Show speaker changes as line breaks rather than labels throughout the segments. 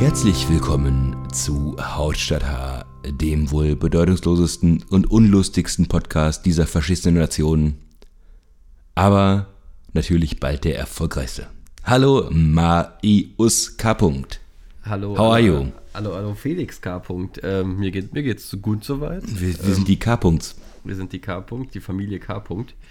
Herzlich willkommen zu Haut statt Haar, dem wohl bedeutungslosesten und unlustigsten Podcast dieser faschistischen Nation. Aber natürlich bald der erfolgreichste. Hallo Marius K.
Hallo.
How are you?
Hallo Felix K. Mir geht's gut soweit.
Wir sind die K.
Wir sind die K. Die Familie K.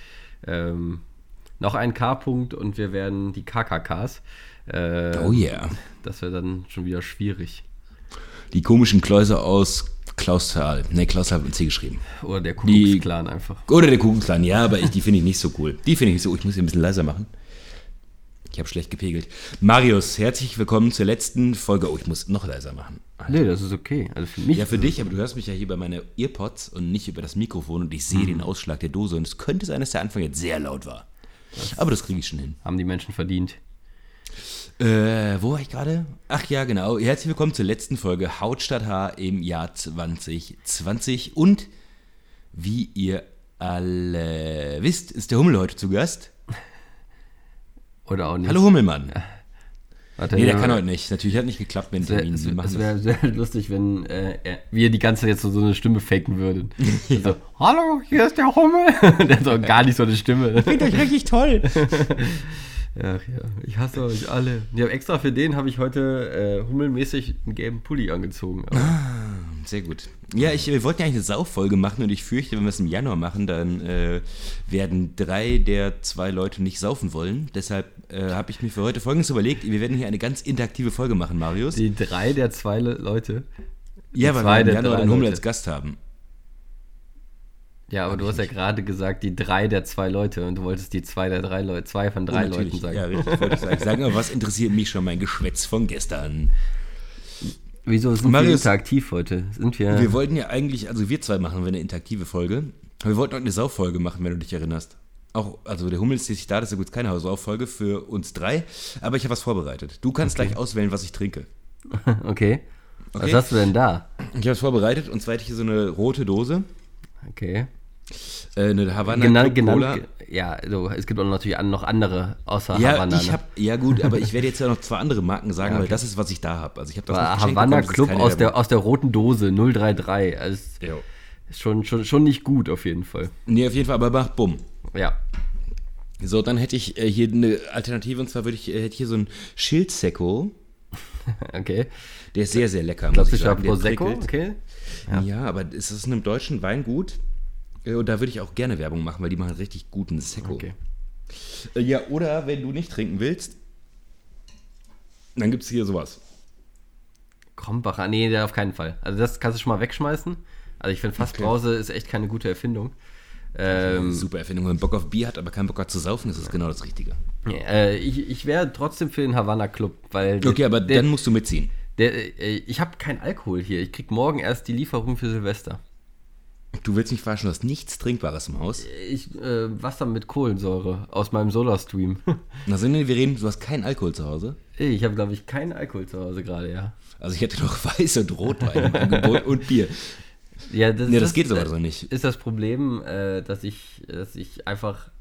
Noch ein K. und wir werden die KKKs.
Oh yeah.
Das wäre dann schon wieder schwierig.
Die komischen Kläuse aus Klausthal. Ne, Klausthal mit C geschrieben.
Oder der Ku Klux Klan einfach.
Oder der Ku Klux Klan, ja, aber die finde ich nicht so cool. Die finde ich nicht so. Ich muss sie ein bisschen leiser machen. Ich habe schlecht gepegelt. Marius, herzlich willkommen zur letzten Folge. Oh, ich muss noch leiser machen. Alter.
Nee, das ist okay. Also für mich.
Ja, für dich, aber du hörst mich ja hier bei meinen Earpods und nicht über das Mikrofon und ich sehe den Ausschlag der Dose und es könnte sein, dass der Anfang jetzt sehr laut war. Aber das kriege ich schon hin.
Haben die Menschen verdient.
Wo war ich gerade? Ach ja, genau. Herzlich willkommen zur letzten Folge Haut statt Haar im Jahr 2020. Und wie ihr alle wisst, ist der Hummel heute zu Gast.
Oder auch nicht.
Hallo Hummelmann.
Ja. Warte,
nee, der kann heute nicht. Natürlich hat nicht geklappt mit dem Termin.
Es wäre sehr lustig, wenn wir die ganze Zeit jetzt so eine Stimme faken würden. Ja. So, hallo, hier ist der Hummel. Der hat so gar nicht so eine Stimme.
Ich finde euch richtig toll.
Ach ja, ich hasse euch alle. Ja, extra für den habe ich heute hummelmäßig einen gelben Pulli angezogen.
Sehr gut. Ja, wir wollten ja eigentlich eine Sauffolge machen und ich fürchte, wenn wir es im Januar machen, dann werden 3 der 2 Leute nicht saufen wollen. Deshalb habe ich mir für heute Folgendes überlegt. Wir werden hier eine ganz interaktive Folge machen, Marius.
Die 3 der 2 Leute?
Ja, weil wir im Januar den Hummel als Gast haben.
Ja, aber du hast ja gerade gesagt, die 3 der 2 Leute und du wolltest die 2 der 3 Leute, 2 von 3 Leuten sagen.
Ja, richtig, wollte ich sagen. Aber was interessiert mich schon mein Geschwätz von gestern?
Wieso sind wir interaktiv heute?
Wir wollten ja eigentlich, also wir 2 machen wir eine interaktive Folge. Aber wir wollten auch eine Sauffolge machen, wenn du dich erinnerst. Auch, also der Hummel ist nicht da, das ist ja gut keine Sauffolge für uns 3. Aber ich habe was vorbereitet. Du kannst gleich auswählen, was ich trinke.
Okay. Was hast du denn da?
Ich habe es vorbereitet und zwar hätte ich hier so eine rote Dose.
Okay.
Eine Havana Cola.
Ja, also es gibt auch natürlich noch andere außer
ja,
Havana.
Ja gut, aber ich werde jetzt ja noch 2 andere Marken sagen, weil das ist, was ich da habe. Also ich habe das
Havana Club aus der roten Dose 033. Also ist schon nicht gut auf jeden Fall.
Nee, auf jeden Fall, aber macht bumm.
Ja.
So, dann hätte ich hier eine Alternative und zwar hätte ich hier so einen Schildsecco.
Okay.
Der ist sehr, sehr lecker.
Klassischer Prosecco, okay.
Ja, aber ist das in einem deutschen Weingut? Und da würde ich auch gerne Werbung machen, weil die machen richtig guten Secco.
Okay.
Ja, oder wenn du nicht trinken willst, dann gibt es hier sowas.
Krombacher, nee, auf keinen Fall. Also das kannst du schon mal wegschmeißen. Also ich finde Fassbrause ist echt keine gute Erfindung.
Super Erfindung. Wenn man Bock auf Bier hat, aber keinen Bock hat zu saufen, ist das genau das Richtige.
Ich wäre trotzdem für den Havana Club, weil...
Okay, aber dann musst du mitziehen.
Ich habe keinen Alkohol hier. Ich krieg morgen erst die Lieferung für Silvester.
Du willst mich verarschen, du hast nichts Trinkbares im Haus?
Wasser mit Kohlensäure aus meinem Solarstream.
Also wir reden, du hast keinen Alkohol zu Hause?
Ich habe, glaube ich, keinen Alkohol zu Hause gerade, ja.
Also ich hätte noch Weiß und Rotwein im Angebot und Bier.
Ja,
das geht aber so nicht.
Ist das Problem, dass ich einfach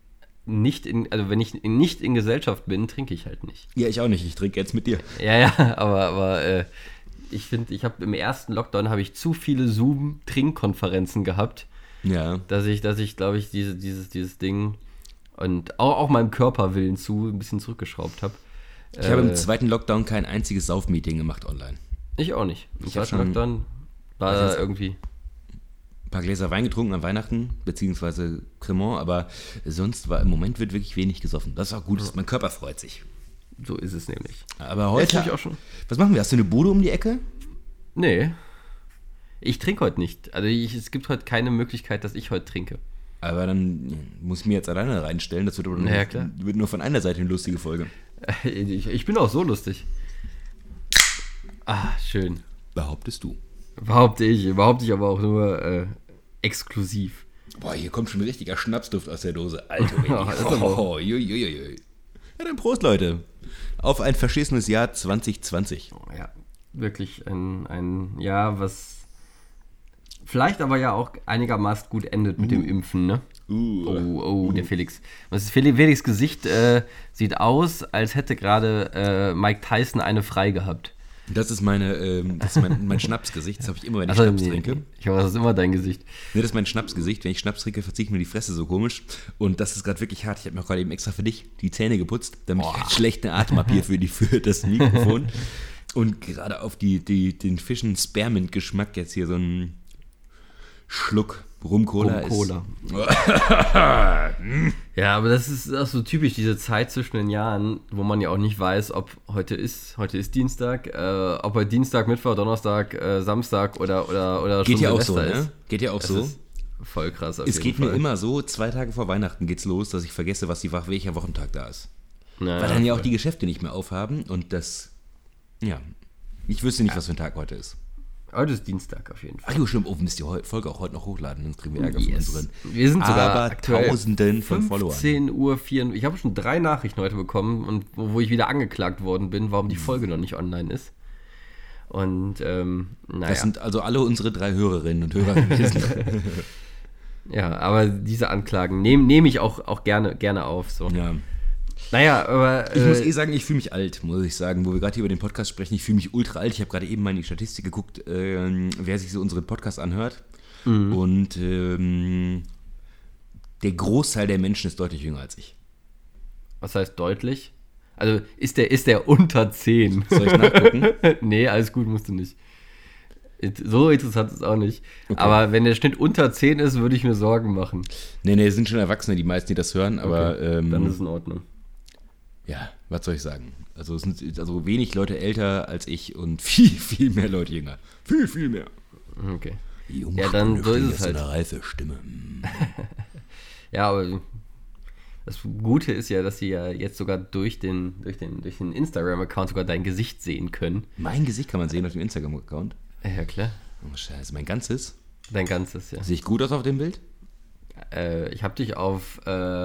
wenn ich nicht in Gesellschaft bin, trinke ich halt nicht.
Ja, ich auch nicht. Ich trinke jetzt mit dir.
Ja, aber ich finde, im ersten Lockdown habe ich zu viele Zoom-Trinkkonferenzen gehabt.
Ja.
Dass ich glaube ich, dieses Ding und auch meinem Körperwillen ein bisschen zurückgeschraubt habe.
Ich habe im zweiten Lockdown kein einziges Saufmeeting gemacht online.
Ich auch nicht. Im zweiten Lockdown war irgendwie
ein paar Gläser Wein getrunken an Weihnachten, beziehungsweise Cremant, aber sonst im Moment wird wirklich wenig gesoffen. Das ist auch gut, mein Körper freut sich.
So ist es nämlich.
Aber heute,
ich auch schon.
Was machen wir? Hast du eine Bude um die Ecke?
Nee. Ich trinke heute nicht. Also es gibt heute keine Möglichkeit, dass ich heute trinke.
Aber dann muss ich mir jetzt alleine reinstellen. Das wird, wird nur von einer Seite eine lustige Folge.
Ich bin auch so lustig. Ah, schön.
Behauptest du.
Behaupte ich aber auch nur exklusiv.
Boah, hier kommt schon ein richtiger Schnapsduft aus der Dose. Alter, Ja, dann Prost, Leute. Auf ein verschissenes Jahr 2020.
Ja, wirklich ein Jahr, was vielleicht aber ja auch einigermaßen gut endet mit dem Impfen, ne? Der Felix. Felix' Gesicht sieht aus, als hätte gerade Mike Tyson eine frei gehabt.
Das ist mein Schnapsgesicht. Das habe ich immer, wenn ich Schnaps trinke.
Ich hoffe, das ist immer dein Gesicht.
Nee, das ist mein Schnapsgesicht. Wenn ich Schnaps trinke, verzieht mir die Fresse so komisch. Und das ist gerade wirklich hart. Ich habe mir auch gerade eben extra für dich die Zähne geputzt, damit ich einen schlechten Atem habe hier für das Mikrofon. Und gerade auf den Fischen Spearmint-Geschmack jetzt hier so ein Schluck Rum-Cola ist.
Ja, aber das ist auch so typisch, diese Zeit zwischen den Jahren, wo man ja auch nicht weiß, ob heute ist Dienstag, ob heute Dienstag, Mittwoch, Donnerstag, Samstag oder
geht
schon
ja auch
Silvester
so,
ist.
Ne? Geht ja auch
das
so.
Ist voll krass auf
es
jeden
geht
Fall.
Mir immer so, 2 Tage vor Weihnachten geht's los, dass ich vergesse, welcher Wochentag da ist.
Naja,
weil dann ja auch die Geschäfte nicht mehr aufhaben und das, ja, ich wüsste nicht, was für ein Tag heute ist.
Heute ist Dienstag auf jeden Fall.
Ach du, stimmt, müsst ihr Folge auch heute noch hochladen, sonst kriegen wir Ärger von unseren
Wir sind sogar
Tausenden von Followern.
15:04 Uhr. Ich habe schon 3 Nachrichten heute bekommen, und wo ich wieder angeklagt worden bin, warum die Folge noch nicht online ist. Und, naja.
Das sind also alle unsere 3 Hörerinnen und Hörer gewesen.
Ja, aber diese Anklagen nehme ich auch gerne auf. So.
Ja.
Naja, aber...
Ich muss sagen, ich fühle mich alt, muss ich sagen. Wo wir gerade hier über den Podcast sprechen, ich fühle mich ultra alt. Ich habe gerade eben mal in die Statistik geguckt, wer sich so unseren Podcast anhört. Mhm. Und der Großteil der Menschen ist deutlich jünger als ich.
Was heißt deutlich? Also ist der unter 10?
Soll ich nachgucken?
Nee, alles gut, musst du nicht. So interessant ist es auch nicht. Okay. Aber wenn der Schnitt unter 10 ist, würde ich mir Sorgen machen.
Nee, sind schon Erwachsene, die meisten, die das hören, aber...
Okay, dann ist es in Ordnung.
Ja, was soll ich sagen? Also es sind also wenig Leute älter als ich und viel, viel mehr Leute jünger. Viel, viel mehr.
Okay.
Ja, dann so ist es halt. Eine reife Stimme.
Ja, aber das Gute ist ja, dass sie ja jetzt sogar durch den Instagram-Account sogar dein Gesicht sehen können.
Mein Gesicht kann man sehen auf dem Instagram-Account?
Ja, klar.
Oh, Scheiße, mein ganzes?
Dein ganzes, ja.
Sehe ich gut aus auf dem Bild?
Ich habe dich auf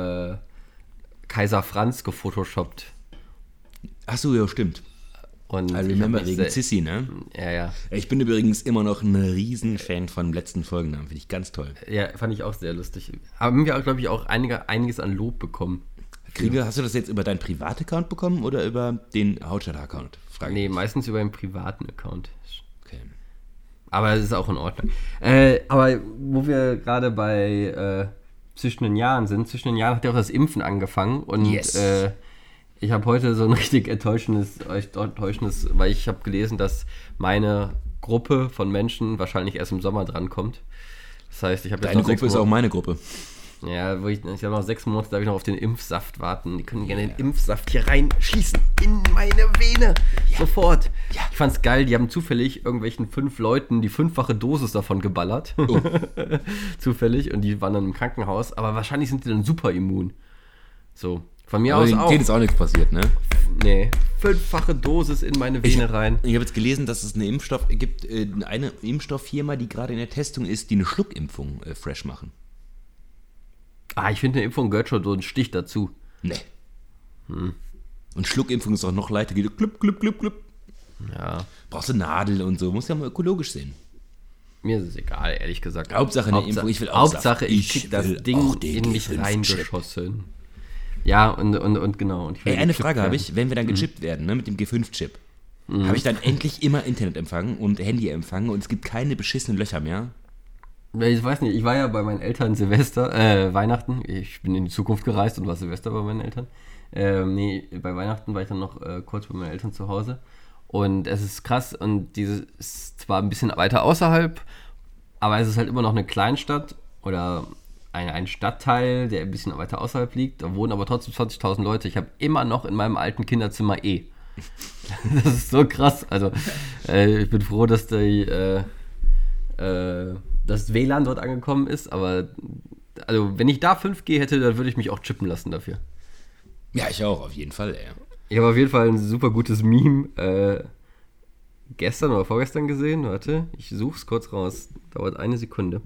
Kaiser Franz gefotoshoppt.
Achso, ja, stimmt.
Und
I remember wegen Sissi, ne?
Ja.
Ich bin übrigens immer noch ein Riesenfan von letzten Folgennamen. Finde ich ganz toll.
Ja, fand ich auch sehr lustig. Haben wir, glaube ich, auch einiges an Lob bekommen.
Hast du das jetzt über deinen Privat-Account bekommen oder über den Hautstadt-Account?
Nee, meistens über den privaten Account.
Okay.
Aber es ist auch in Ordnung. Aber wo wir gerade bei zwischen den Jahren sind, zwischen den Jahren hat ja auch das Impfen angefangen. Und
yes.
Ich habe heute so ein richtig enttäuschendes, weil ich habe gelesen, dass meine Gruppe von Menschen wahrscheinlich erst im Sommer drankommt. Das heißt, ich habe jetzt
Deine Gruppe ist auch meine Gruppe.
Ja, ich habe noch 6 Monate, darf ich noch auf den Impfsaft warten. Die können gerne den Impfsaft hier reinschießen. In meine Vene. Ja. Sofort. Ja. Ich fand's geil, die haben zufällig irgendwelchen 5 Leuten die 5-fache Dosis davon geballert. Oh. Zufällig. Und die waren dann im Krankenhaus. Aber wahrscheinlich sind die dann super immun. So. Von mir aus auch.
Denen ist auch nichts passiert, ne?
Nee. 5-fache Dosis in meine Vene rein.
Ich habe jetzt gelesen, dass es eine Impfstofffirma, die gerade in der Testung ist, die eine Schluckimpfung fresh machen.
Ich finde, eine Impfung gehört schon so ein Stich dazu.
Nee. Und Schluckimpfung ist auch noch leichter. Geht klüpp, klüpp, klüpp, klüpp.
Ja.
Brauchst du Nadel und so. Muss ja mal ökologisch sehen.
Mir ist es egal, ehrlich gesagt.
Hauptsache eine Impfung. Ich will auch
Hauptsache, ich krieg das Ding in mich reingeschossen. Ja, und genau. Und
eine Frage habe ich. Wenn wir dann gechippt werden, ne, mit dem G5-Chip, habe ich dann endlich immer Internetempfang und Handyempfang und es gibt keine beschissenen Löcher mehr?
Ich weiß nicht, ich war ja bei meinen Eltern Weihnachten. Ich bin in die Zukunft gereist und war Silvester bei meinen Eltern. Bei Weihnachten war ich dann noch kurz bei meinen Eltern zu Hause. Und es ist krass und dieses ist zwar ein bisschen weiter außerhalb, aber es ist halt immer noch eine Kleinstadt oder ein Stadtteil, der ein bisschen weiter außerhalb liegt. Da wohnen aber trotzdem 20.000 Leute. Ich habe immer noch in meinem alten Kinderzimmer Das ist so krass. Also ich bin froh, dass das WLAN dort angekommen ist, aber also wenn ich da 5G hätte, dann würde ich mich auch chippen lassen dafür.
Ja, ich auch, auf jeden Fall, ey.
Ich habe auf jeden Fall ein super gutes Meme gestern oder vorgestern gesehen. Warte, ich such's kurz raus. Dauert 1 Sekunde.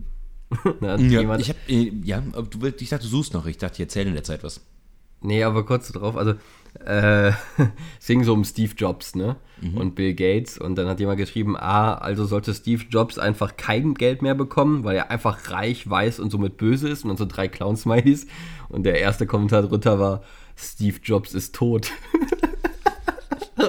Ich dachte, du suchst noch. Ich dachte, ich erzähle in der Zeit was.
Nee, aber kurz drauf. Also, es ging so um Steve Jobs, ne? Und Bill Gates. Und dann hat jemand geschrieben, also sollte Steve Jobs einfach kein Geld mehr bekommen, weil er einfach reich, weiß und somit böse ist. Und dann so 3 Clown-Smileys. Und der erste Kommentar drunter war, Steve Jobs ist tot.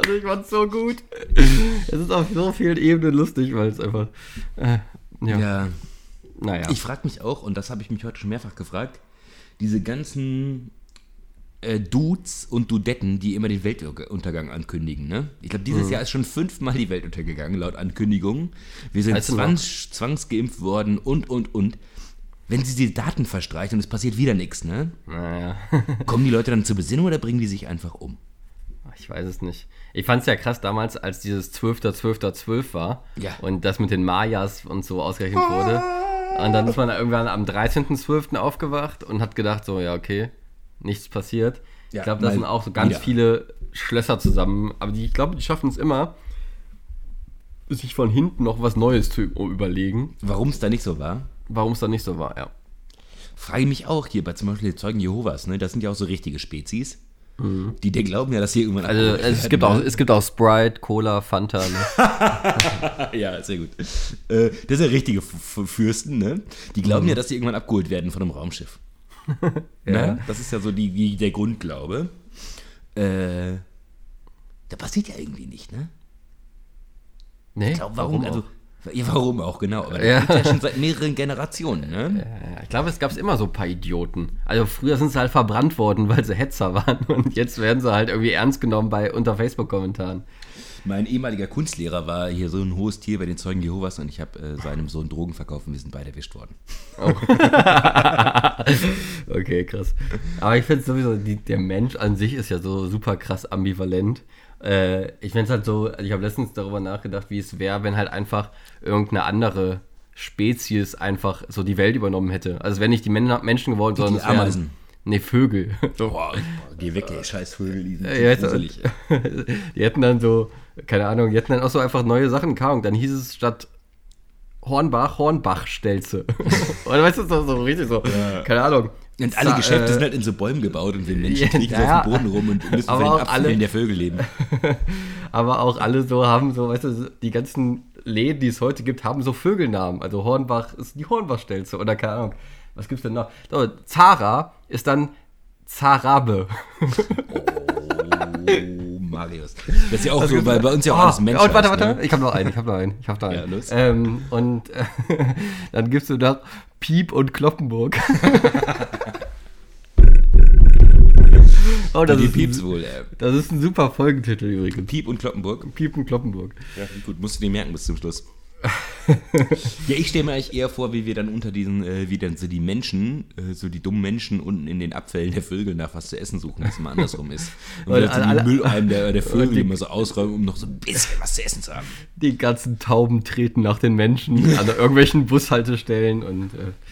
Ich fand's so gut. Es ist auf so vielen Ebenen lustig, weil es einfach.
Ja.
Naja.
Ich frage mich auch, und das habe ich mich heute schon mehrfach gefragt, diese ganzen Dudes und Dudetten, die immer den Weltuntergang ankündigen, ne? Ich glaube, dieses Jahr ist schon 5-mal die Welt untergegangen, laut Ankündigung. Wir sind zwangsgeimpft worden und. Wenn sie die Daten verstreichen und es passiert wieder nichts, ne?
Naja.
Kommen die Leute dann zur Besinnung oder bringen die sich einfach um?
Ich weiß es nicht. Ich fand es ja krass damals, als dieses 12.12.12 war und das mit den Mayas und so ausgerechnet wurde. Und dann ist man irgendwann am 13.12. aufgewacht und hat gedacht so, ja okay, nichts passiert.
Ja,
ich glaube, da sind auch so ganz viele Schlösser zusammen. Aber ich glaube, die schaffen es immer, sich von hinten noch was Neues zu überlegen.
Warum es da nicht so war?
Warum es da nicht so war, ja.
Frage ich mich auch hier bei zum Beispiel den Zeugen Jehovas, ne? Das sind ja auch so richtige Spezies. Die glauben ja, dass hier irgendwann...
Also es gibt auch Sprite, Cola, Fanta. Ne?
Ja, sehr gut. Das sind ja richtige Fürsten, ne? Die glauben ja, dass sie irgendwann abgeholt werden von einem Raumschiff.
Ja.
Ne? Das ist ja so der Grundglaube. Da passiert ja irgendwie nicht, ne?
Nee,
ich glaube, warum? Warum auch, genau. Aber das gibt ja schon seit mehreren Generationen, ne?
Ich glaube, es gab immer so ein paar Idioten. Also früher sind sie halt verbrannt worden, weil sie Hetzer waren. Und jetzt werden sie halt irgendwie ernst genommen unter Facebook-Kommentaren.
Mein ehemaliger Kunstlehrer war hier so ein hohes Tier bei den Zeugen Jehovas und ich habe seinem Sohn Drogen verkauft und wir sind beide erwischt worden.
Oh. Okay, krass. Aber ich finde sowieso, der Mensch an sich ist ja so super krass ambivalent. Ich finde es halt so, ich habe letztens darüber nachgedacht, wie es wäre, wenn halt einfach irgendeine andere Spezies einfach so die Welt übernommen hätte. Also wenn nicht die Menschen geworden, sondern
die Ameisen.
Nee, Vögel. So.
Boah, geh weg, ey, scheiß Vögel, die sind gruselig.
Die hätten dann so, keine Ahnung, die hätten dann auch so einfach neue Sachen, keine Ahnung, dann hieß es statt Hornbach-Stelze. Oder weißt du, so richtig so, keine Ahnung.
Und alle Geschäfte sind halt in so Bäumen gebaut und wir Menschen liegen so auf dem Boden rum und müssen für den Abfällen der Vögel leben.
Aber auch alle so haben so, weißt du, die ganzen Läden, die es heute gibt, haben so Vögelnamen. Also Hornbach ist die Hornbach-Stelze oder keine Ahnung. Was gibt's denn noch? So, Zara ist dann Zarabe.
Oh, Marius. Das ist ja auch so, weil bei uns ja auch alles Mensch ist.
Warte.
Ne?
Ich habe noch einen. Ja,
los.
Dann gibst du da Piep und Kloppenburg. Das ist
Pieps wohl,
Das ist ein super Folgentitel übrigens.
Piep und Kloppenburg.
Piep und Kloppenburg.
Ja, gut, musst du dir merken bis zum Schluss. Ja, ich stelle mir eigentlich eher vor, wie wir dann unter diesen, wie dann so die Menschen, so die dummen Menschen unten in den Abfällen der Vögel nach was zu essen suchen, dass es mal andersrum ist. Und wir dann so die Mülleimen der Vögel immer so ausräumen, um noch so ein bisschen was zu essen zu haben.
Die ganzen Tauben treten nach den Menschen an irgendwelchen Bushaltestellen und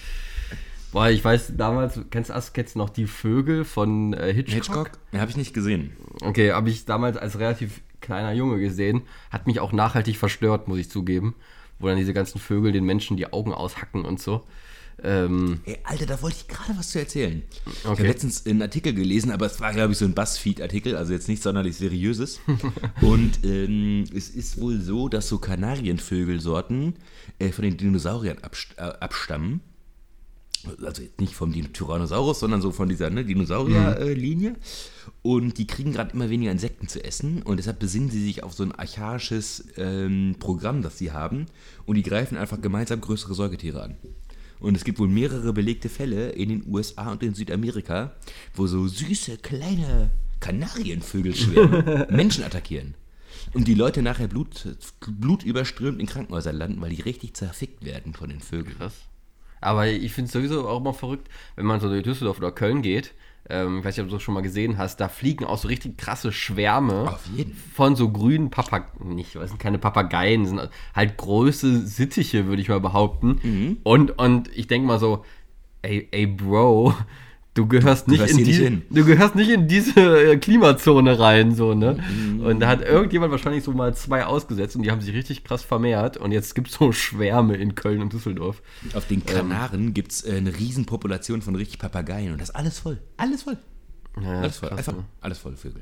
ich weiß, damals, kennst du noch die Vögel von Hitchcock?
Ja, habe ich nicht gesehen.
Okay, habe ich damals als relativ kleiner Junge gesehen. Hat mich auch nachhaltig verstört, muss ich zugeben. Wo dann diese ganzen Vögel den Menschen die Augen aushacken und so.
Ey, Alter, da wollte ich gerade was zu erzählen. Okay. Ich habe letztens einen Artikel gelesen, aber es war, glaube ich, so ein BuzzFeed-Artikel, also jetzt nichts sonderlich Seriöses. Und es ist wohl so, dass so Kanarienvögelsorten von den Dinosauriern abstammen. Also jetzt nicht vom Tyrannosaurus, sondern so von dieser Dinosaurier-Linie. Und die kriegen gerade immer weniger Insekten zu essen. Und deshalb besinnen sie sich auf so ein archaisches Programm, das sie haben. Und die greifen einfach gemeinsam größere Säugetiere an. Und es gibt wohl mehrere belegte Fälle in den USA und in Südamerika, wo so süße, kleine Kanarienvögel schwärmen, Menschen attackieren. Und die Leute nachher blutüberströmt in Krankenhäusern landen, weil die richtig zerfickt werden von den Vögeln.
Krass. Aber ich finde es sowieso auch immer verrückt, wenn man so durch Düsseldorf oder Köln geht. Ich weiß nicht, ob du das schon mal gesehen hast. Da fliegen auch so richtig krasse Schwärme von so grünen keine Papageien, sind halt große Sittiche, würde ich mal behaupten. Mhm. Und ich denke mal so, ey Bro, du gehörst nicht in diese Klimazone rein, so, ne? Mhm. Und da hat irgendjemand wahrscheinlich so mal 2 ausgesetzt und die haben sich richtig krass vermehrt und jetzt gibt es so Schwärme in Köln und Düsseldorf.
Auf den Kanaren gibt es eine Riesenpopulation von richtig Papageien und das ist alles voll. Alles voll. Ja, alles voll. Krass, einfach alles voll Vögel.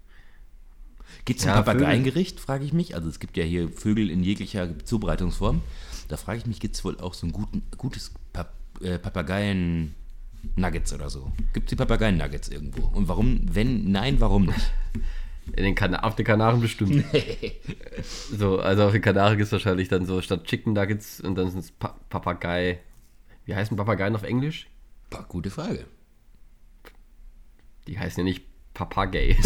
Gibt es ein Papageiengericht, frage ich mich? Also es gibt ja hier Vögel in jeglicher Zubereitungsform. Da frage ich mich, gibt es wohl auch so ein gutes Papageien-Nuggets oder so? Gibt es die Papageien-Nuggets irgendwo? Und warum, warum nicht?
Auf den Kanaren bestimmt. So, also auf den Kanaren gibt es wahrscheinlich dann so statt Chicken Nuggets und dann sind es Papagei. Wie heißen Papageien auf Englisch?
Gute Frage.
Die heißen ja nicht Papagei.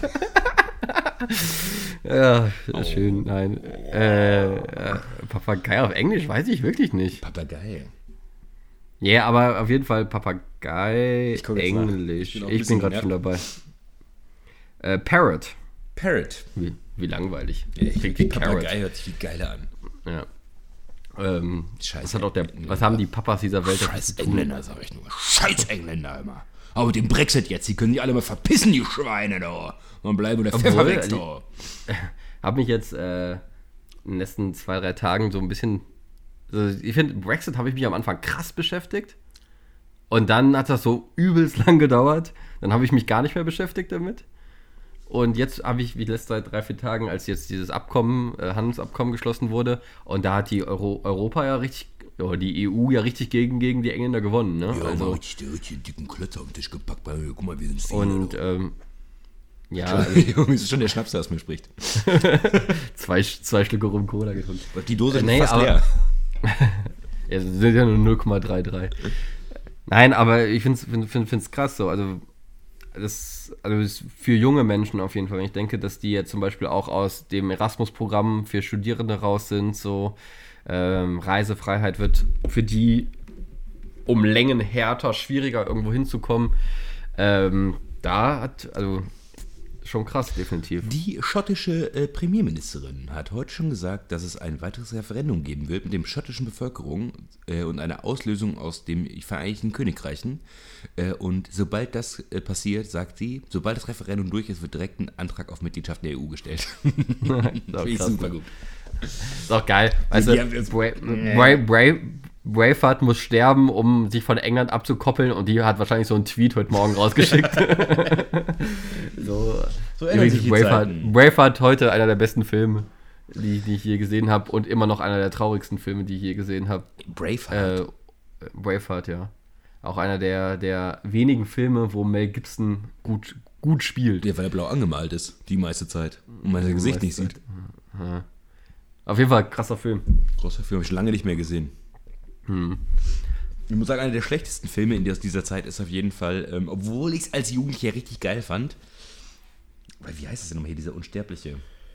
Ja, schön, nein. Papagei auf Englisch weiß ich wirklich nicht.
Papagei.
Ja, yeah, aber auf jeden Fall Papagei
Englisch.
Ich bin gerade schon dabei. Parrot.
Parrot.
Wie langweilig.
Ja, ich wie Papagei hört sich viel geiler an.
Ja.
Scheiße.
Was haben die Papas dieser Welt?
Scheiß Engländer, sag ich nur. Scheiß Engländer immer. Aber mit dem Brexit jetzt, die können die alle mal verpissen, die Schweine da. Und bleiben der Pfeffer weg da.
Hab mich jetzt in den letzten 2-3 Tagen so ein bisschen. Also ich finde, Brexit habe ich mich am Anfang krass beschäftigt. Und dann hat das so übelst lang gedauert. Dann habe ich mich gar nicht mehr beschäftigt damit. Und jetzt habe ich, wie letzte seit 3-4 Tagen, als jetzt dieses Handelsabkommen geschlossen wurde, und da hat die Europa ja richtig, oder die EU ja richtig gegen die Engländer gewonnen, ne?
Ja,
also
richtig dicken Klötzer auf den Tisch gepackt, guck mal, wir sind
und ja.
Also, das ist schon der Schnaps, der aus mir spricht.
zwei Schlücke Rum Cola getrunken.
Die Dose ist fast leer.
Ja, sind ja nur 0,33. Nein, aber ich find's krass so, also das ist für junge Menschen auf jeden Fall. Ich denke, dass die jetzt zum Beispiel auch aus dem Erasmus-Programm für Studierende raus sind. So Reisefreiheit wird für die um Längen härter, schwieriger irgendwo hinzukommen. Schon krass, definitiv.
Die schottische Premierministerin hat heute schon gesagt, dass es ein weiteres Referendum geben wird mit der schottischen Bevölkerung und einer Auslösung aus dem Vereinigten Königreichen. Und sobald das passiert, sagt sie, sobald das Referendum durch ist, wird direkt ein Antrag auf Mitgliedschaft in der EU gestellt.
Das ist
krass, super gut.
Ist auch geil. Also, Braveheart muss sterben, um sich von England abzukoppeln, und die hat wahrscheinlich so einen Tweet heute Morgen rausgeschickt. so
ändern sich die Zeiten.
Braveheart heute einer der besten Filme, die ich je gesehen habe, und immer noch einer der traurigsten Filme, die ich je gesehen habe. Braveheart, ja. Auch einer der wenigen Filme, wo Mel Gibson gut spielt.
Ja, weil er blau angemalt ist, die meiste Zeit. Und man sein Gesicht nicht sieht.
Ja. Auf jeden Fall krasser Film.
Großer Film, habe ich schon lange nicht mehr gesehen. Ich muss sagen, einer der schlechtesten Filme in dieser Zeit ist auf jeden Fall, obwohl ich es als Jugendlicher richtig geil fand, weil wie heißt es denn nochmal hier, dieser Unsterbliche?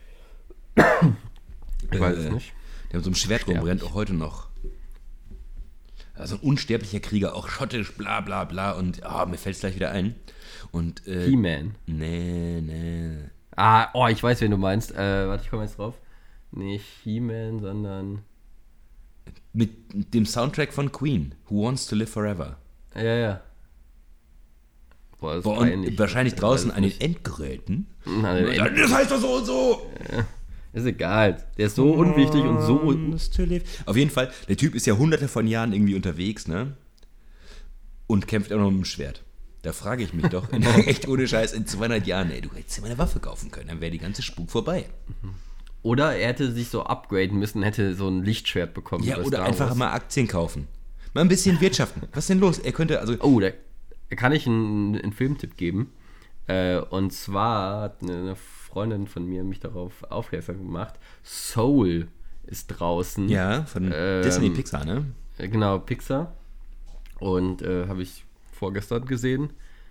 Ich weiß es nicht.
Der mit so einem Schwert rumbrennt, auch heute noch. Also ein unsterblicher Krieger, auch schottisch, bla bla bla, und mir fällt es gleich wieder ein. Und,
He-Man.
Nee.
Ich weiß, wen du meinst. Warte, ich komme jetzt drauf. Nicht He-Man, sondern...
Mit dem Soundtrack von Queen, Who Wants to Live Forever.
Ja. Boah, das
und wahrscheinlich draußen an den Endgeräten. Das heißt doch so und so.
Ja. Ist egal. Der ist so unwichtig und so...
Auf jeden Fall, der Typ ist ja hunderte von Jahren irgendwie unterwegs, ne? Und kämpft auch noch mit dem Schwert. Da frage ich mich doch, echt ohne Scheiß, in 200 Jahren, du hättest dir mal eine Waffe kaufen können, dann wäre die ganze Spuk vorbei.
Oder er hätte sich so upgraden müssen, hätte so ein Lichtschwert bekommen.
Ja, oder einfach mal Aktien kaufen. Mal ein bisschen wirtschaften. Was ist denn los? Er könnte, also...
da kann ich einen Filmtipp geben. Und zwar hat eine Freundin von mir mich darauf aufmerksam gemacht. Soul ist draußen.
Ja, von Disney Pixar, ne?
Genau, Pixar. Und habe ich vorgestern gesehen.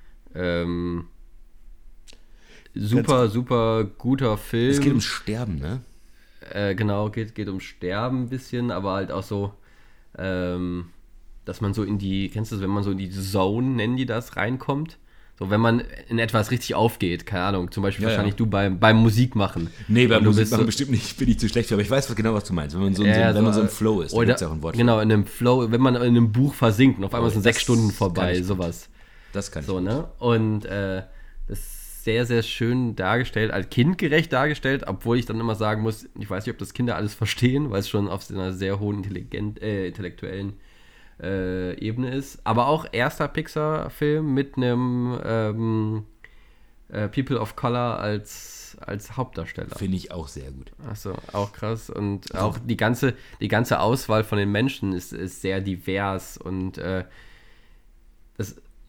Super guter Film.
Es geht ums Sterben, ne?
Genau, geht um Sterben ein bisschen, aber halt auch so, dass man so kennst du das, wenn man so in die Zone, nennen die das, reinkommt? So, wenn man in etwas richtig aufgeht, keine Ahnung, zum Beispiel wahrscheinlich du beim Musik machen.
Nee, beim Musik machen bestimmt nicht, bin ich zu schlecht für, aber ich weiß genau, was du meinst. Wenn man so im Flow ist,
da gibt's ja auch ein Wort. Genau, in einem Flow, wenn man in einem Buch versinkt und auf einmal sind 6 Stunden vorbei, sowas.
Das kann ich.
So, ne? Und das sehr, sehr schön dargestellt, als kindgerecht dargestellt, obwohl ich dann immer sagen muss, ich weiß nicht, ob das Kinder alles verstehen, weil es schon auf einer sehr hohen intellektuellen Ebene ist. Aber auch erster Pixar-Film mit einem People of Color als Hauptdarsteller.
Finde ich auch sehr gut.
Achso, auch krass. Und auch die ganze Auswahl von den Menschen ist sehr divers und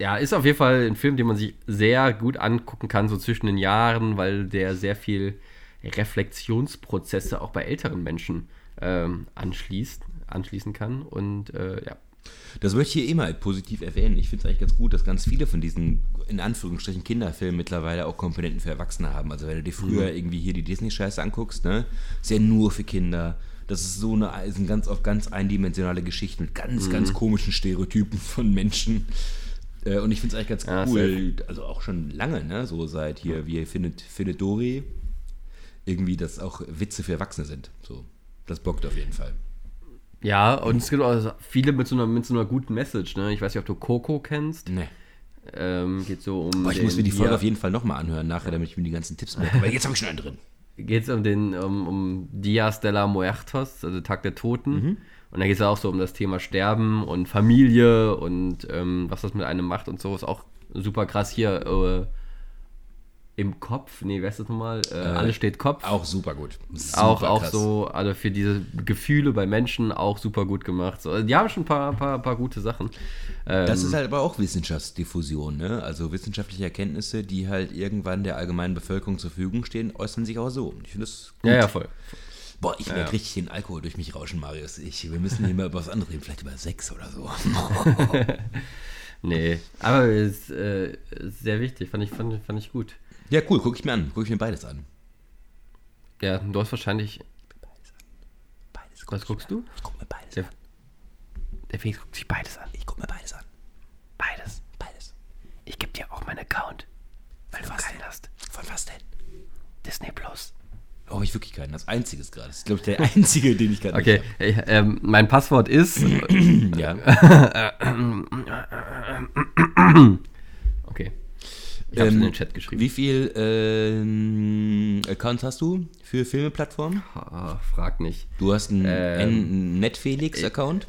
Ja, ist auf jeden Fall ein Film, den man sich sehr gut angucken kann, so zwischen den Jahren, weil der sehr viel Reflexionsprozesse auch bei älteren Menschen anschließen kann. Und ja.
Das möchte ich hier immer positiv erwähnen. Ich finde es eigentlich ganz gut, dass ganz viele von diesen, in Anführungsstrichen, Kinderfilmen mittlerweile auch Komponenten für Erwachsene haben. Also wenn du dir früher irgendwie hier die Disney-Scheiße anguckst, ne, ist ja nur für Kinder. Das ist so sind ganz oft ganz eindimensionale Geschichten mit ganz komischen Stereotypen von Menschen. Und ich finde es eigentlich ganz cool, also auch schon lange, ne, so seit hier, wie ihr findet Dory, irgendwie, dass auch Witze für Erwachsene sind. So, das bockt auf jeden Fall.
Ja, und es gibt auch viele mit so einer guten Message, ne? Ich weiß nicht, ob du Coco kennst.
Nee.
Geht so um.
Ich muss mir die Folge auf jeden Fall nochmal anhören nachher, damit ich mir die ganzen Tipps merke. Weil jetzt habe ich schon einen drin.
Geht es um Dias de la Muertos, also Tag der Toten. Und da geht es auch so um das Thema Sterben und Familie und was das mit einem macht und so. Ist auch super krass hier im Kopf. Nee, wer ist das nochmal? Alles steht Kopf.
Auch super gut. Super
auch so, also für diese Gefühle bei Menschen auch super gut gemacht. So, die haben schon ein paar gute Sachen.
Das ist halt aber auch Wissenschaftsdiffusion, ne? Also wissenschaftliche Erkenntnisse, die halt irgendwann der allgemeinen Bevölkerung zur Verfügung stehen, äußern sich auch so. Ich finde das gut.
Ja, voll.
Boah, ich merke richtig den Alkohol durch mich rauschen, Marius. Wir müssen hier mal über was anderes reden, vielleicht über Sex oder so.
Nee, aber ist sehr wichtig, fand ich gut.
Ja, cool, gucke ich mir beides an.
Ja, du hast wahrscheinlich...
Beides
was guckst du?
Ich gucke mir beides an.
Der Felix guckt sich beides an.
Ich gucke mir beides an.
Beides. Ich gebe dir auch meinen Account, weil du keinen hast.
Von was denn?
Disney Plus.
Oh, habe ich wirklich keinen. Das Einzige ist gerade. Das ist, glaube ich, der Einzige, den ich gerade
nicht habe. Mein Passwort ist...
ja.
Okay. Ich habe es in den Chat geschrieben.
Wie viel Accounts hast du für Filmeplattformen?
Frag nicht.
Du hast einen Netflix-Account?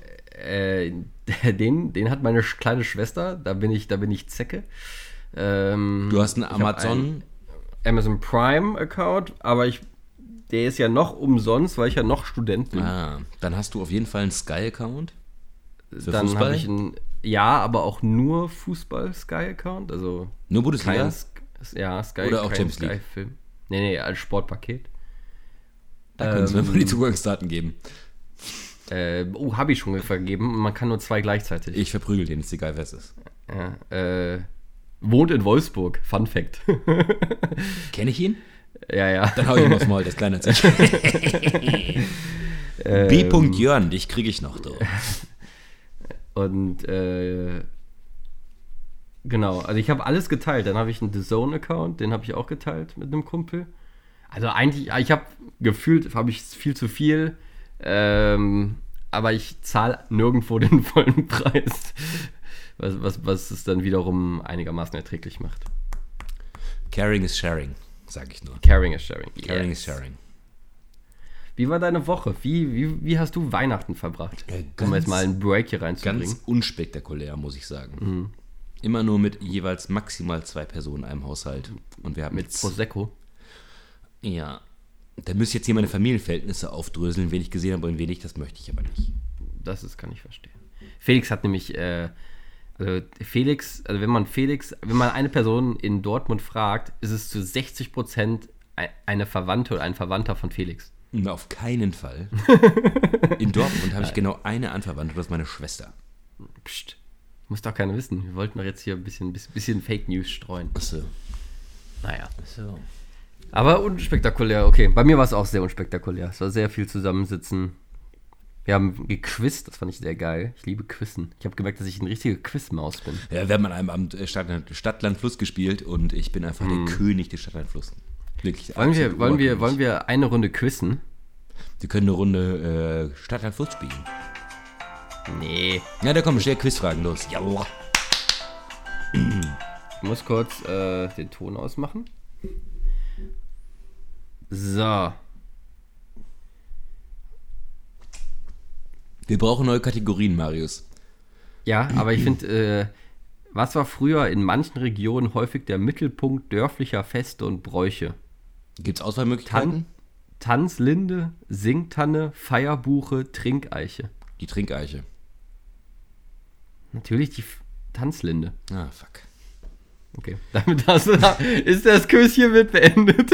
Den hat meine kleine Schwester. Da bin ich Zecke.
Du hast einen
Amazon Prime-Account, aber der ist ja noch umsonst, weil ich ja noch Student bin.
Dann hast du auf jeden Fall einen Sky-Account.
Dann habe ich aber auch nur Fußball-Sky-Account. Also
nur Bundesliga?
Sky.
Oder auch Champions League?
Sky-Film. Nee, als Sportpaket.
Da können Sie mir mal die Zugangsdaten geben.
Habe ich schon vergeben. Man kann nur 2 gleichzeitig.
Ich verprügel den, ist egal, wer es ist.
Ja, wohnt in Wolfsburg. Fun Fact.
Kenne ich ihn?
Ja.
Dann hau ich ihm aufs Maul, das kleine Zeichen. B. Jörn, dich kriege ich noch, du.
Und genau, also ich habe alles geteilt. Dann habe ich einen The Zone-Account, den habe ich auch geteilt mit einem Kumpel. Also eigentlich, ich habe gefühlt, habe ich viel zu viel, aber ich zahle nirgendwo den vollen Preis, was es dann wiederum einigermaßen erträglich macht.
Caring is sharing, sage ich nur.
Caring is sharing.
Caring is sharing.
Wie war deine Woche? Wie hast du Weihnachten verbracht? Um jetzt mal einen Break hier reinzubringen.
Ganz unspektakulär, muss ich sagen. Immer nur mit jeweils maximal 2 Personen in einem Haushalt. Und wir haben
mit Prosecco?
Ja. Da müsste ich jetzt hier meine Familienverhältnisse aufdröseln, wen ich gesehen habe und wen nicht. Das möchte ich aber nicht.
Kann ich verstehen. Felix hat nämlich, wenn man eine Person in Dortmund fragt, ist es zu 60% eine Verwandte oder ein Verwandter von Felix.
Auf keinen Fall. In Dortmund habe ich genau eine Anverwandte, das ist meine Schwester.
Psst, muss doch keiner wissen. Wir wollten doch jetzt hier ein bisschen Fake News streuen.
Achso.
Naja.
Achso.
Aber unspektakulär, okay. Bei mir war es auch sehr unspektakulär. Es war sehr viel Zusammensitzen. Wir haben gequizt, das fand ich sehr geil. Ich liebe Quizzen. Ich habe gemerkt, dass ich eine richtige Quizmaus bin.
Ja, wir haben an einem Abend Stadt, Land, Fluss gespielt und ich bin einfach der König des Stadt, Land, Fluss.
Wollen wir eine Runde quizzen?
Wir können eine Runde Stadt, Land, Fluss spielen.
Nee.
Ja, da kommen schnell Quizfragen los. Jalla.
Ich muss kurz den Ton ausmachen. So.
Wir brauchen neue Kategorien, Marius.
Ja, aber ich finde, was war früher in manchen Regionen häufig der Mittelpunkt dörflicher Feste und Bräuche?
Gibt es Auswahlmöglichkeiten?
Tanzlinde, Singtanne, Feierbuche, Trinkeiche.
Die Trinkeiche.
Natürlich Tanzlinde.
Ah, fuck.
Okay, damit ist das Quiz hiermit beendet.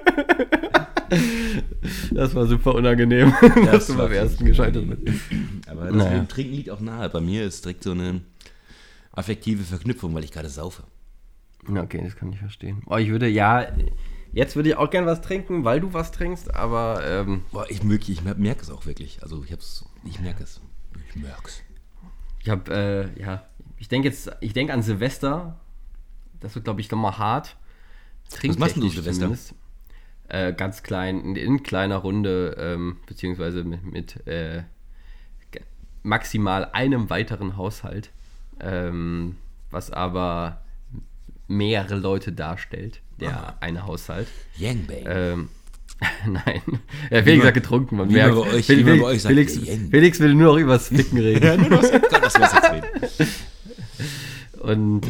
Das war super unangenehm, dass du beim ersten gescheitert bist.
Aber das mit dem Trinken liegt auch nahe. Bei mir ist direkt so eine affektive Verknüpfung, weil ich gerade saufe.
Okay, das kann ich verstehen. Jetzt würde ich auch gern was trinken, weil du was trinkst, aber...
Ich merke es auch wirklich. Also ich merke es.
Ich denke an Silvester. Das wird, glaube ich, nochmal hart.
Was machst du Silvester?
Ganz klein, in kleiner Runde, beziehungsweise mit maximal einem weiteren Haushalt, was aber mehrere Leute darstellt, eine Haushalt.
Yangbang.
Nein. Felix hat getrunken, man merkt. Felix will nur noch übers Ficken reden.
Ja, nur noch das Wasser reden.
Und,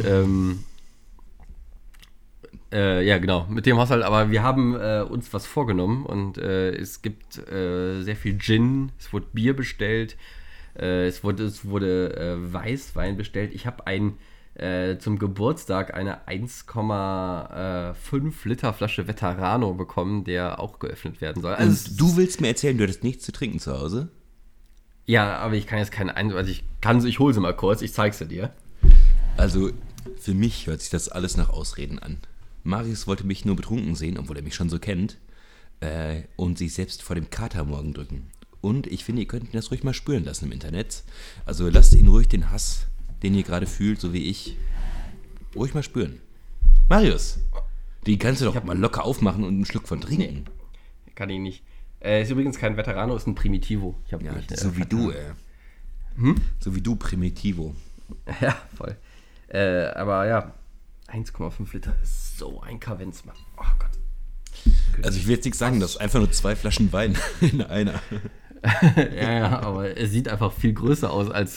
genau, mit dem Haushalt, aber wir haben uns was vorgenommen und es gibt sehr viel Gin, es wurde Bier bestellt, es wurde Weißwein bestellt. Ich habe zum Geburtstag eine 1,5 Liter Flasche Veterano bekommen, der auch geöffnet werden soll. Also
und du willst mir erzählen, du hattest nichts zu trinken zu Hause?
Ja, aber ich kann jetzt ich hole sie mal kurz, ich zeige sie dir.
Also, für mich hört sich das alles nach Ausreden an. Marius wollte mich nur betrunken sehen, obwohl er mich schon so kennt, und sich selbst vor dem Kater morgen drücken. Und ich finde, ihr könnt ihn das ruhig mal spüren lassen im Internet. Also lasst ihn ruhig den Hass, den ihr gerade fühlt, so wie ich, ruhig mal spüren. Marius, die kannst du doch mal locker aufmachen und einen Schluck von trinken.
Nee, kann ich nicht. Ist übrigens kein Veterano, ist ein Primitivo.
So wie du, So wie du, Primitivo.
Ja, voll. Aber ja, 1,5 Liter ist so ein Kavenz, Mann. Oh Gott.
Also ich will jetzt nichts sagen, das ist einfach nur 2 Flaschen Wein in einer.
Ja, aber es sieht einfach viel größer aus als...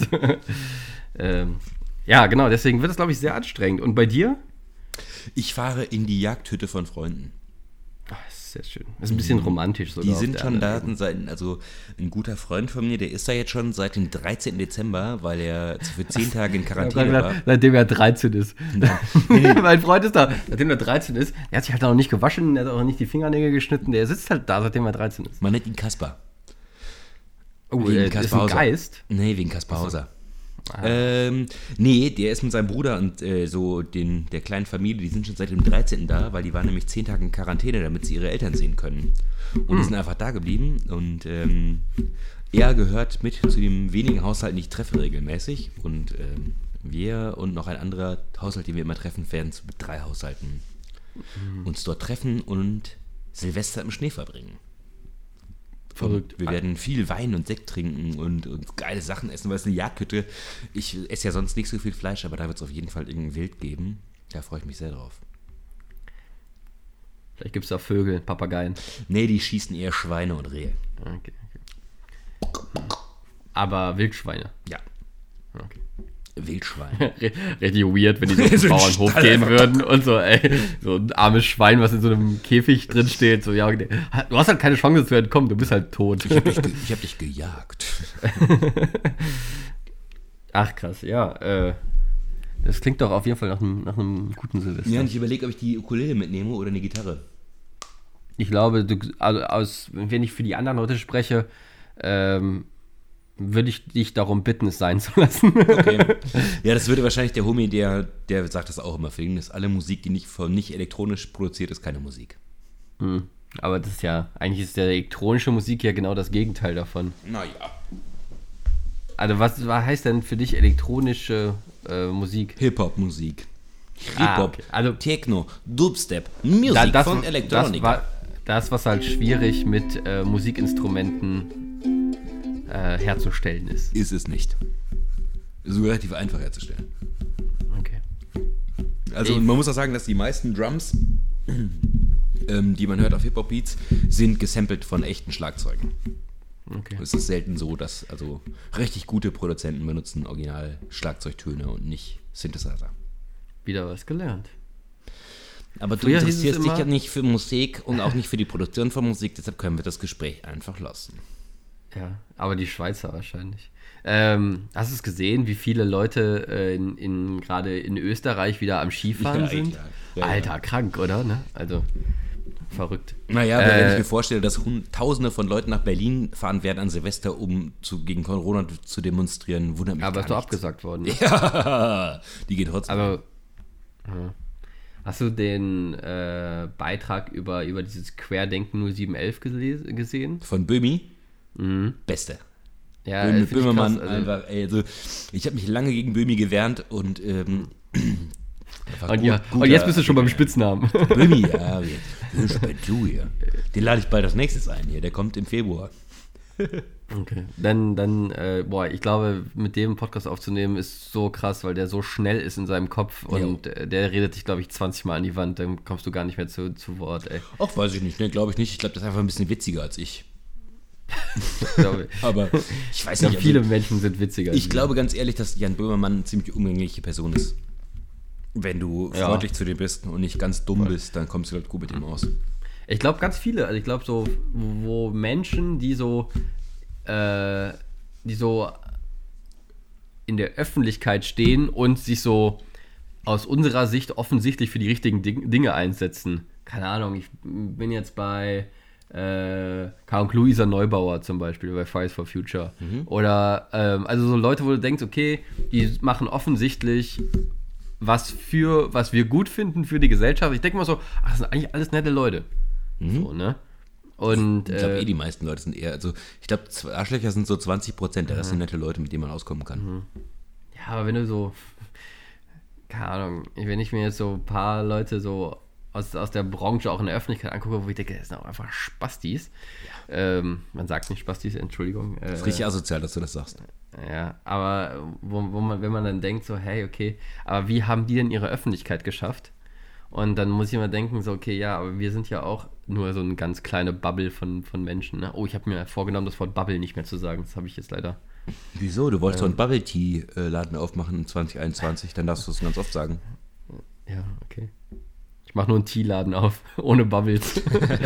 ja, genau, deswegen wird es, glaube ich, sehr anstrengend. Und bei dir?
Ich fahre in die Jagdhütte von Freunden.
Ach, das ist sehr schön. Das ist ein bisschen romantisch sogar.
Die sind schon da, also ein guter Freund von mir, der ist da jetzt schon seit dem 13. Dezember, weil er für 10 Tage in Quarantäne war.
Seitdem er 13 ist. Mein Freund ist da, seitdem er 13 ist, er hat sich halt auch noch nicht gewaschen, er hat auch nicht die Fingernägel geschnitten, der sitzt halt da, seitdem er 13 ist.
Man nennt ihn Kaspar.
Oh, wegen ist ein Geist?
Nee, wegen Kaspar Hauser. Nee, der ist mit seinem Bruder und der kleinen Familie, die sind schon seit dem 13. da, weil die waren nämlich 10 Tage in Quarantäne, damit sie ihre Eltern sehen können. Und die sind einfach da geblieben und er gehört mit zu dem wenigen Haushalt, die ich treffe regelmäßig und wir und noch ein anderer Haushalt, den wir immer treffen, werden mit 3 Haushalten uns dort treffen und Silvester im Schnee verbringen. Verrückt. Wir werden viel Wein und Sekt trinken und geile Sachen essen, weil es eine Jagdhütte. Ich esse ja sonst nicht so viel Fleisch, aber da wird es auf jeden Fall irgendein Wild geben. Da freue ich mich sehr drauf.
Vielleicht gibt es da Vögel, Papageien.
Nee, die schießen eher Schweine und Rehe.
Okay. Aber Wildschweine?
Ja.
Okay.
Wildschwein.
Richtig weird, wenn die so auf den Bauernhof gehen würden und so, so ein armes Schwein, was in so einem Käfig drin steht, so, ja, okay. Du hast halt keine Chance zu entkommen, du bist halt tot.
Ich hab dich gejagt.
Ach, krass, ja, das klingt doch auf jeden Fall nach einem guten Silvester.
Ja, und ich überlege, ob ich die Ukulele mitnehme oder eine Gitarre.
Ich glaube, wenn ich für die anderen Leute spreche, würde ich dich darum bitten, es sein zu lassen.
Okay. Ja, das würde wahrscheinlich der Homie, der sagt das auch immer, für ihn ist alle Musik, die nicht elektronisch produziert ist, keine Musik.
Aber das ist ja, eigentlich ist der elektronische Musik ja genau das Gegenteil davon.
Naja.
Also was heißt denn für dich elektronische Musik?
Hip-Hop-Musik. Hip-Hop,
okay. Also,
Techno, Dubstep, Musik von Elektronika.
Das, was halt schwierig mit Musikinstrumenten herzustellen ist.
Ist es nicht. Ist relativ einfach herzustellen.
Okay.
Also man muss auch sagen, dass die meisten Drums, die man hört auf Hip-Hop-Beats, sind gesampelt von echten Schlagzeugen.
Okay.
Es ist selten so, dass also richtig gute Produzenten benutzen Original-Schlagzeugtöne und nicht Synthesizer.
Wieder was gelernt.
Aber du interessierst dich ja nicht für Musik und auch nicht für die Produktion von Musik, deshalb können wir das Gespräch einfach lassen.
Ja, aber die Schweizer wahrscheinlich. Hast du es gesehen, wie viele Leute gerade in Österreich wieder am Skifahren sind?
Klar. Ja,
Alter, krank, oder? Ne? Also, verrückt.
Naja, aber wenn ich mir vorstelle, dass Tausende von Leuten nach Berlin fahren werden an Silvester, um gegen Corona zu demonstrieren, wundert mich
Aber
gar
ist doch
nichts.
abgesagt worden. Ne?
Ja, die geht trotzdem.
Aber hast du den Beitrag über dieses Querdenken 0711 gesehen?
Von Böhmi? Beste.
Ja,
Böhmi,
find ich
Böhmermann,
krass, also,
einfach, ey, also, ich habe mich lange gegen Böhmi gewehrt und
und jetzt bist du schon beim Spitznamen.
Böhmi, ja, du hier. Den lade ich bald als nächstes ein hier, der kommt im Februar.
Okay. Dann, ich glaube, mit dem Podcast aufzunehmen ist so krass, weil der so schnell ist in seinem Kopf und der redet dich, glaube ich, 20 Mal an die Wand, dann kommst du gar nicht mehr zu Wort, ey.
Ach, weiß ich nicht, ne, glaube ich nicht. Ich glaube, das ist einfach ein bisschen witziger als ich.
Glaube ich.
Aber ich weiß
Ja,
nicht.
viele Menschen sind witziger.
Ich glaube ganz ehrlich, dass Jan Böhmermann eine ziemlich umgängliche Person ist. Wenn du freundlich zu dir bist und nicht ganz dumm bist, dann kommst du halt gut mit ihm aus.
Ich glaube ganz viele, also ich glaube so, wo Menschen, die so in der Öffentlichkeit stehen und sich so aus unserer Sicht offensichtlich für die richtigen Dinge einsetzen. Keine Ahnung, ich bin jetzt bei Luisa Neubauer zum Beispiel, bei Fridays for Future. Oder also so Leute, wo du denkst, okay, die machen offensichtlich was wir gut finden für die Gesellschaft. Ich denke mal so, das sind eigentlich alles nette Leute. So, ne? Und,
ich glaube die meisten Leute sind eher, also ich glaube, Arschlöcher sind so 20%, das sind nette Leute, mit denen man auskommen kann.
Ja, aber wenn du so, keine Ahnung, wenn ich mir jetzt so ein paar Leute so aus der Branche auch in der Öffentlichkeit angucke, wo ich denke, das sind auch einfach Spastis. Man sagt nicht Spastis, Entschuldigung.
Das ist richtig asozial, dass du das sagst.
Ja, aber wenn man dann denkt so, hey, okay, aber wie haben die denn ihre Öffentlichkeit geschafft? Und dann muss ich immer denken, so, okay, ja, aber wir sind ja auch nur so eine ganz kleine Bubble von Menschen. Ne? Oh, ich habe mir vorgenommen, das Wort Bubble nicht mehr zu sagen. Das habe ich jetzt leider.
Wieso? Du wolltest so einen Bubble-Tea-Laden aufmachen in 2021, dann darfst du es ganz oft sagen.
Ja, okay. Ich mache nur einen Teeladen auf, ohne Bubbles.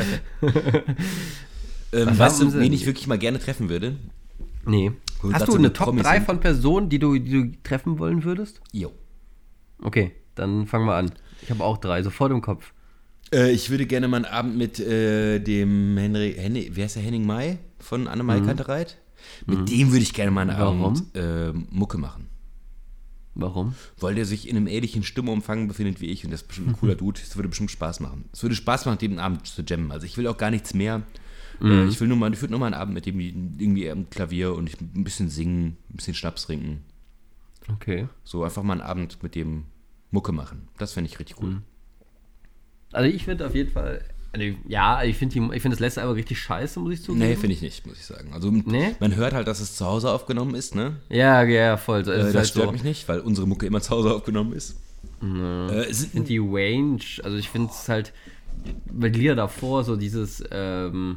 Weißt du, wen ich wirklich mal gerne treffen würde?
Nee. Hast du eine Top 3 von Personen, die du treffen wollen würdest?
Jo.
Okay, dann fangen wir an. Ich habe auch 3, sofort im Kopf.
Ich würde gerne mal einen Abend mit dem wie heißt der, Henning May von Annemai Kantereit? Mit dem würde ich gerne mal einen Abend Mucke machen.
Warum?
Weil der sich in einem ähnlichen Stimmumfang befindet wie ich und das ist bestimmt ein cooler Dude. Das würde bestimmt Spaß machen. Es würde Spaß machen, den Abend zu jammen. Also ich will auch gar nichts mehr. Ich würde nur mal einen Abend mit dem irgendwie am Klavier und ein bisschen singen, ein bisschen Schnaps trinken.
Okay.
So einfach mal einen Abend mit dem Mucke machen. Das fände ich richtig cool.
Also ich finde auf jeden Fall, ich finde das letzte Album richtig scheiße, muss ich zugeben.
Nee, finde ich nicht, muss ich sagen. Also man hört halt, dass es zu Hause aufgenommen ist, ne?
Ja, voll.
Das stört mich nicht, weil unsere Mucke immer zu Hause aufgenommen ist.
Ich finde die Range, also ich finde es halt, weil Lieder davor so dieses, keine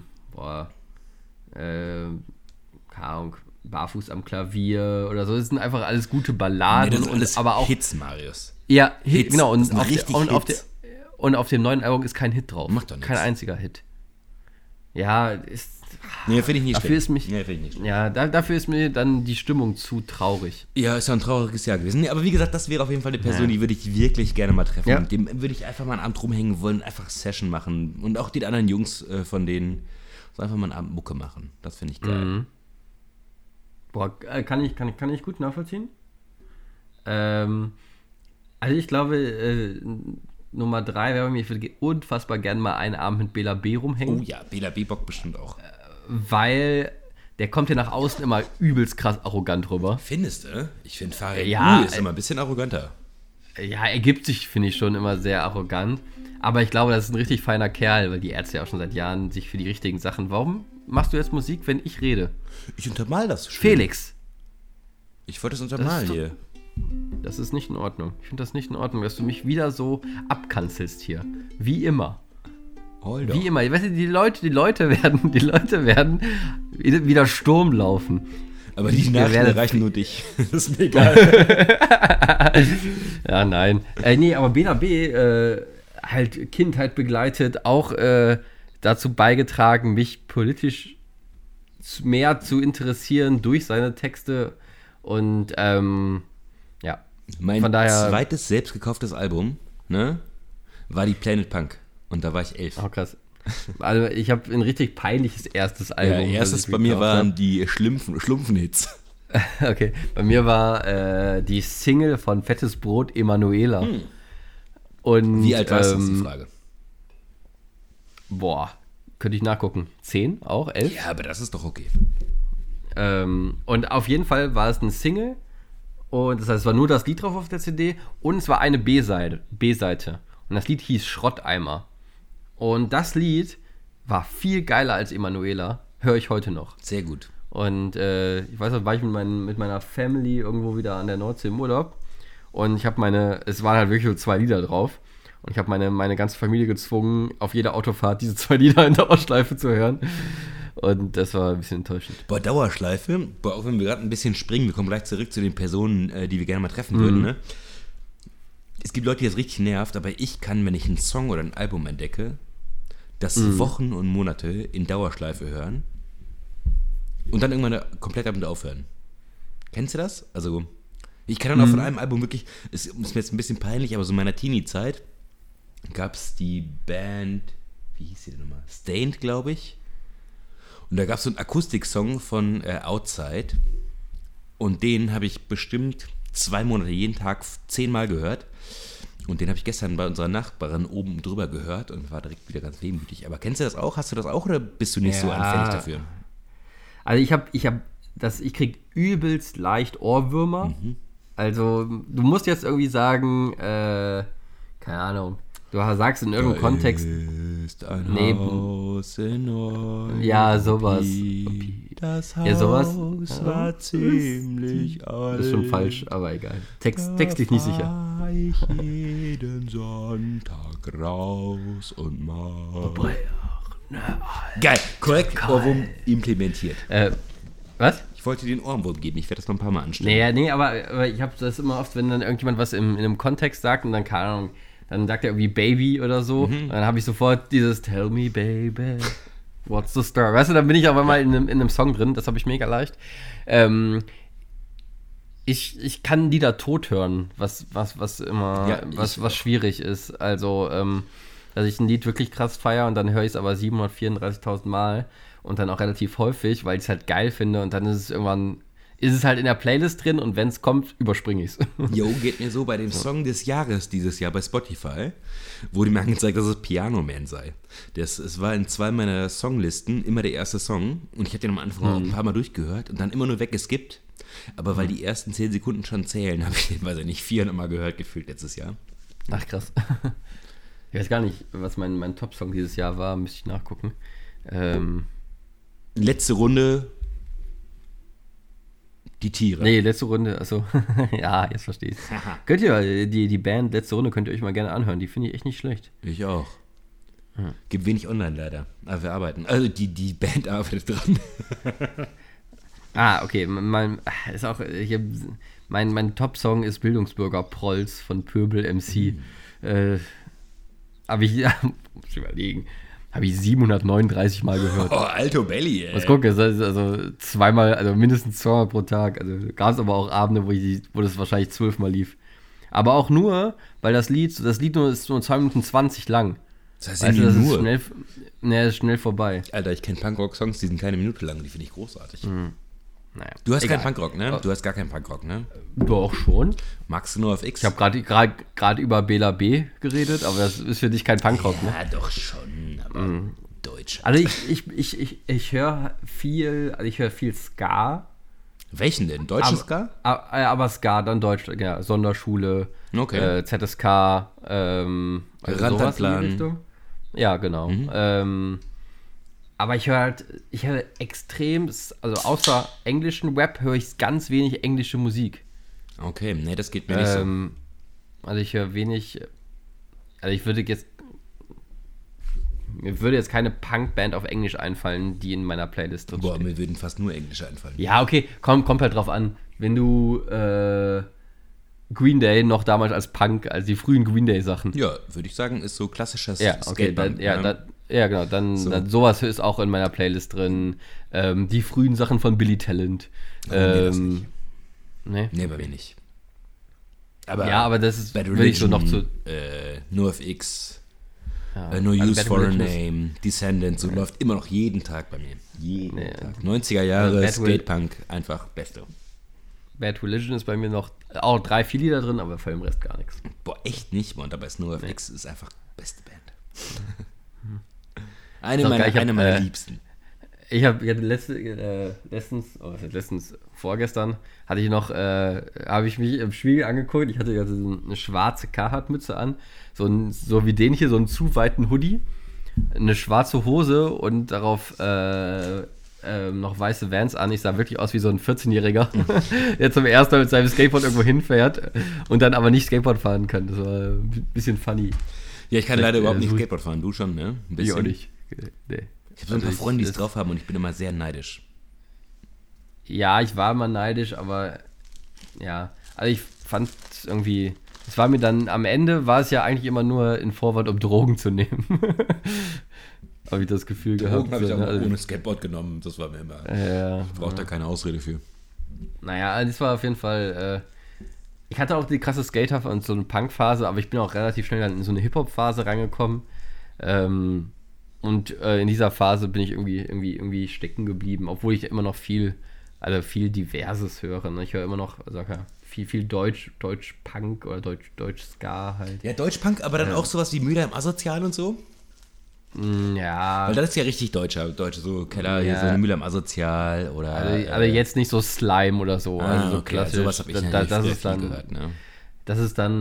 Ahnung, Barfuß am Klavier oder so, das sind einfach alles gute Balladen.
Nee, das sind alles
aber auch
Hits, Marius.
Ja, Hits, genau.
Und
auf dem neuen Album ist kein Hit drauf.
Macht doch nichts.
Kein einziger Hit. Ja, ist...
Nee, finde ich nicht
dafür ist mich,
finde ich nicht.
Ja, dafür ist mir dann die Stimmung zu traurig.
Ja, ist ja ein trauriges Jahr gewesen. Nee, aber wie gesagt, das wäre auf jeden Fall eine Person, die würde ich wirklich gerne mal treffen.
Ja.
Mit dem würde ich einfach mal einen Abend rumhängen wollen, einfach Session machen. Und auch die anderen Jungs von denen so einfach mal einen Abend Mucke machen. Das finde ich geil.
Boah, kann ich gut nachvollziehen. Also ich glaube, Nummer 3 wäre bei mir, ich würde unfassbar gerne mal einen Abend mit Bela B. rumhängen.
Oh ja, Bela B. Bock bestimmt auch.
Weil der kommt ja nach außen immer übelst krass arrogant rüber.
Findest du? Ich finde Farid ist immer ein bisschen arroganter.
Ja, er gibt sich, finde ich, schon immer sehr arrogant. Aber ich glaube, das ist ein richtig feiner Kerl, weil die Ärzte ja auch schon seit Jahren sich für die richtigen Sachen... Warum machst du jetzt Musik, wenn ich rede?
Ich untermal das schon.
Felix!
Ich wollte es untermalen hier.
Das ist nicht in Ordnung. Ich finde das nicht in Ordnung, dass du mich wieder so abkanzelst hier. Wie immer. Wie immer. Weißt du, die Leute werden wieder Sturm laufen.
Aber die Nachrichten erreichen nur dich. Das ist mir egal.
Ja, nein. Nee, aber Bela B. Halt Kindheit begleitet, auch dazu beigetragen, mich politisch mehr zu interessieren durch seine Texte. Und ja.
Mein
Von daher,
zweites selbst gekauftes Album, ne, war die Planet Punk. Und da war ich 11.
oh krass. Also ich habe ein richtig peinliches erstes Album.
Erstes bei mir waren die Schlumpfen-Hits.
Okay, bei mir war die Single von Fettes Brot Emanuela. Und,
Wie alt warst du, ist die Frage.
Boah, könnte ich nachgucken. 10 auch? 11?
Ja, aber das ist doch okay.
Und auf jeden Fall war es ein Single. Und das heißt, es war nur das Lied drauf auf der CD. Und es war eine B-Seite. Und das Lied hieß Schrotteimer. Und das Lied war viel geiler als Emanuela. Höre ich heute noch.
Sehr gut.
Und ich weiß noch, war ich mit meiner Family irgendwo wieder an der Nordsee im Urlaub. Und ich habe es waren halt wirklich so 2 Lieder drauf. Und ich habe meine ganze Familie gezwungen, auf jeder Autofahrt diese 2 Lieder in Dauerschleife zu hören. Und das war ein bisschen enttäuschend.
Boah, Dauerschleife. Boah, auch wenn wir gerade ein bisschen springen, wir kommen gleich zurück zu den Personen, die wir gerne mal treffen würden, ne? Es gibt Leute, die das richtig nervt, aber ich kann, wenn ich einen Song oder ein Album entdecke, das Wochen und Monate in Dauerschleife hören und dann irgendwann komplett ab und aufhören. Kennst du das? Also, ich kann dann auch von einem Album wirklich, es ist mir jetzt ein bisschen peinlich, aber so in meiner Teenie-Zeit gab es die Band, wie hieß die denn nochmal? Stained, glaube ich. Und da gab es so einen Akustik-Song von Outside und den habe ich bestimmt 2 Monate jeden Tag 10-mal gehört. Und den habe ich gestern bei unserer Nachbarin oben drüber gehört und war direkt wieder ganz wehmütig. Aber kennst du das auch? Hast du das auch oder bist du nicht so anfällig dafür?
Also ich krieg übelst leicht Ohrwürmer. Also du musst jetzt irgendwie sagen, keine Ahnung, du sagst in irgendeinem Kontext
Ist ein Haus in Neuruppin.
Ja, sowas.
Das Haus
Ja, sowas
war ziemlich alt.
ist schon falsch, aber egal. Textlich nicht sicher.
Da ich jeden Sonntag raus und mal. Geil, korrekt Ohrwurm implementiert.
Was?
Ich wollte dir den Ohrwurm geben, ich werde das noch ein paar Mal anstellen.
Nee, aber ich habe das immer oft, wenn dann irgendjemand was in einem Kontext sagt und dann, keine Ahnung, dann sagt er irgendwie Baby oder so, und dann habe ich sofort dieses Tell me baby, what's the story? Weißt du, dann bin ich auf einmal in einem Song drin, das habe ich mega leicht. Ich kann Lieder tot hören, was immer,
Ja,
was schwierig ist. Also, dass ich ein Lied wirklich krass feiere und dann höre ich es aber 734.000 Mal und dann auch relativ häufig, weil ich es halt geil finde und dann ist es halt in der Playlist drin und wenn es kommt, überspringe ich es.
Jo, geht mir so bei dem Song des Jahres dieses Jahr bei Spotify, wurde mir angezeigt, dass es Piano Man sei. Es war in 2 meiner Songlisten immer der erste Song und ich habe den am Anfang auch ein paar Mal durchgehört und dann immer nur weggeskippt. Aber weil die ersten 10 Sekunden schon zählen, habe ich den, weiß ich nicht, 400 Mal gehört gefühlt letztes Jahr.
Ach, krass. Ich weiß gar nicht, was mein Top-Song dieses Jahr war, müsste ich nachgucken.
Letzte Runde, die Tiere.
Nee, letzte Runde, also ja, jetzt verstehe ich es. Könnt ihr, die Band Letzte Runde könnt ihr euch mal gerne anhören, die finde ich echt nicht schlecht.
Ich auch. Gibt wenig online leider, aber wir arbeiten. Also die Band arbeitet dran.
Okay, mein Top-Song ist Bildungsbürger Prolls von Pöbel MC. Habe ich, muss ich überlegen, habe ich 739 Mal gehört.
Oh, Alto Belly, ey.
Was guck, das ist also mindestens 2-mal pro Tag. Also gab es aber auch Abende, wo das wahrscheinlich 12-mal lief. Aber auch nur, weil das Lied nur ist nur 2 Minuten 20 lang.
Das heißt
Weißt
ja
du, das
nur.
ist schnell vorbei.
Alter, ich kenne Punkrock-Songs, die sind keine Minute lang, die finde ich großartig.
Naja,
Du hast
egal.
keinen Punkrock, ne? Du hast gar keinen Punkrock, ne?
Doch schon.
Magst du nur auf X?
Ich habe gerade über Bela B. geredet, aber das ist für dich kein Punkrock, ne?
Ja, doch schon, aber Deutsch.
Also ich höre viel Ska.
Welchen denn? Deutschen Ska?
Aber Ska, dann Deutsch, ja, Sonderschule,
Okay.
ZSK, also sowas in die Richtung. Ja, genau. Aber ich höre extrem, also außer englischen Rap höre ich ganz wenig englische Musik.
Okay, nee, das geht mir nicht so.
Also ich höre wenig, mir würde jetzt keine Punkband auf Englisch einfallen, die in meiner Playlist drin
Boah,
steht.
mir würden fast nur Englische einfallen.
Ja, okay, kommt halt drauf an. Wenn du Green Day noch damals als Punk, also die frühen Green Day Sachen.
Ja, würde ich sagen, ist so klassischer
Ja, okay,
Skatepunk,
Ja, genau, dann sowas ist auch in meiner Playlist drin. Die frühen Sachen von Billy Talent.
Nee, bei mir nicht. Aber
ja, aber das ist
Bad
wirklich so noch zu.
NoFX,
Ja,
No
also
Use
Bad
for a
Religion ist-
Name, Descendants, so läuft immer noch jeden Tag bei mir. Jeden
Nee,
Tag. 90er Jahre,
Bad Rel-
Skatepunk, einfach Beste.
Bad Religion ist bei mir noch auch 3, 4 Lieder drin, aber für den Rest gar nichts.
Boah, echt nicht, und dabei ist NoFX ist einfach beste Band. eine meiner Liebsten.
Ich hatte vorgestern, habe ich mich im Spiegel angeguckt. Ich hatte ja so eine schwarze Carhartt-Mütze an, so wie den hier, so einen zu weiten Hoodie, eine schwarze Hose und darauf noch weiße Vans an. Ich sah wirklich aus wie so ein 14-Jähriger, der zum ersten Mal mit seinem Skateboard irgendwo hinfährt und dann aber nicht Skateboard fahren kann. Das war ein bisschen funny.
Ja, ich kann leider überhaupt nicht Skateboard fahren. Du schon, ne? Ein
Ich auch nicht. Nee.
Ich habe so ein paar Freunde, die es drauf haben und ich bin immer sehr neidisch.
Ja, ich war immer neidisch, aber ja, also ich fand irgendwie, es war mir dann, am Ende war es ja eigentlich immer nur in Vorwand, um Drogen zu nehmen. Habe ich das Gefühl gehabt.
Drogen habe ich aber
also,
ohne Skateboard genommen, das war mir immer. Ich brauche da keine Ausrede für.
Naja, also das war auf jeden Fall, ich hatte auch die krasse Skater- und so eine Punk-Phase, aber ich bin auch relativ schnell dann in so eine Hip-Hop-Phase reingekommen. Und in dieser Phase bin ich irgendwie stecken geblieben, obwohl ich immer noch viel Diverses höre. Ne? Ich höre immer noch, viel Deutsch-Punk oder Deutsch-Ska halt.
Ja, Deutsch-Punk, aber dann auch sowas wie Mülheim Asozial und so?
Ja.
Weil das ist ja richtig Deutsche, so Keller, hier so eine Mülheim Asozial oder.
Also jetzt nicht so Slime oder so. Also so
okay,
klassisch.
sowas habe ich
das ist dann
gehört, ne?
Das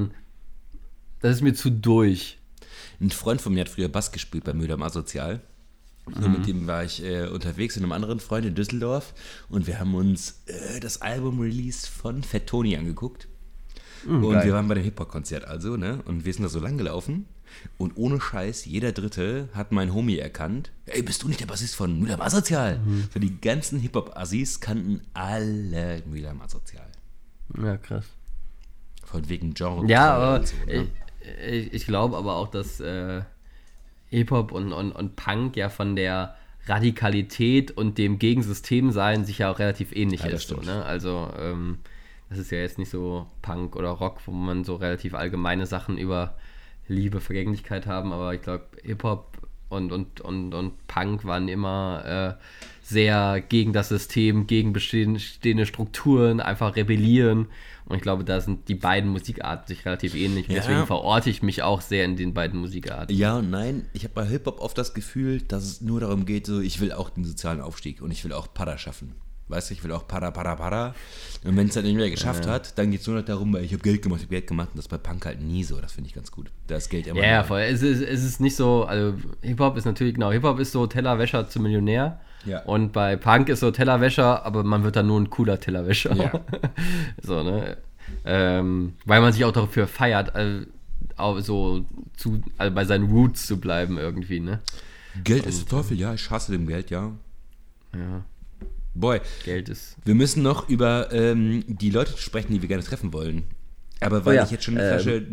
ist mir zu durch.
Ein Freund von mir hat früher Bass gespielt bei Mülheim Asozial. Und mit dem war ich unterwegs mit einem anderen Freund in Düsseldorf und wir haben uns das Album-Release von Fat Tony angeguckt. Und
geil.
wir waren bei dem Hip-Hop-Konzert also, ne? Und wir sind da so lang gelaufen und ohne Scheiß, jeder Dritte hat meinen Homie erkannt. Ey, bist du nicht der Bassist von Mülheim Asozial? So die ganzen Hip-Hop-Assis kannten alle Mülheim Asozial.
Ja, krass.
Von wegen Genre.
Ja, aber
und so, ne?
ich glaube aber auch, dass Hip-Hop und Punk ja von der Radikalität und dem Gegensystemsein sich ja auch relativ ähnlich
Ja, das
ist. So,
stimmt.
ne? Also das ist ja jetzt nicht so Punk oder Rock, wo man so relativ allgemeine Sachen über Liebe, Vergänglichkeit haben, aber ich glaube, Hip-Hop und Punk waren immer sehr gegen das System, gegen bestehende Strukturen, einfach rebellieren. Und ich glaube, da sind die beiden Musikarten sich relativ ähnlich.
Ja.
Deswegen verorte ich mich auch sehr in den beiden Musikarten.
Ja und nein. Ich habe bei Hip-Hop oft das Gefühl, dass es nur darum geht, so ich will auch den sozialen Aufstieg und ich will auch Para schaffen. Weißt du, ich will auch Para. Und wenn es dann nicht mehr geschafft hat, dann geht es nur noch darum, weil ich habe Geld gemacht. Und das ist bei Punk halt nie so. Das finde ich ganz gut. Da ist Geld immer
Ja,
da.
voll. Es ist nicht so, also Hip-Hop ist natürlich, genau, Hip-Hop ist so Tellerwäscher zum Millionär.
Ja.
Und bei Punk ist so Tellerwäscher, aber man wird dann nur ein cooler Tellerwäscher.
Ja.
So, ne? Weil man sich auch dafür feiert, also bei seinen Roots zu bleiben irgendwie, ne?
Geld ist der Teufel, ja. Ich hasse dem Geld, ja.
Ja,
Boy,
Geld ist.
wir müssen noch über die Leute sprechen, die wir gerne treffen wollen. Aber weil ich jetzt schon eine Flasche,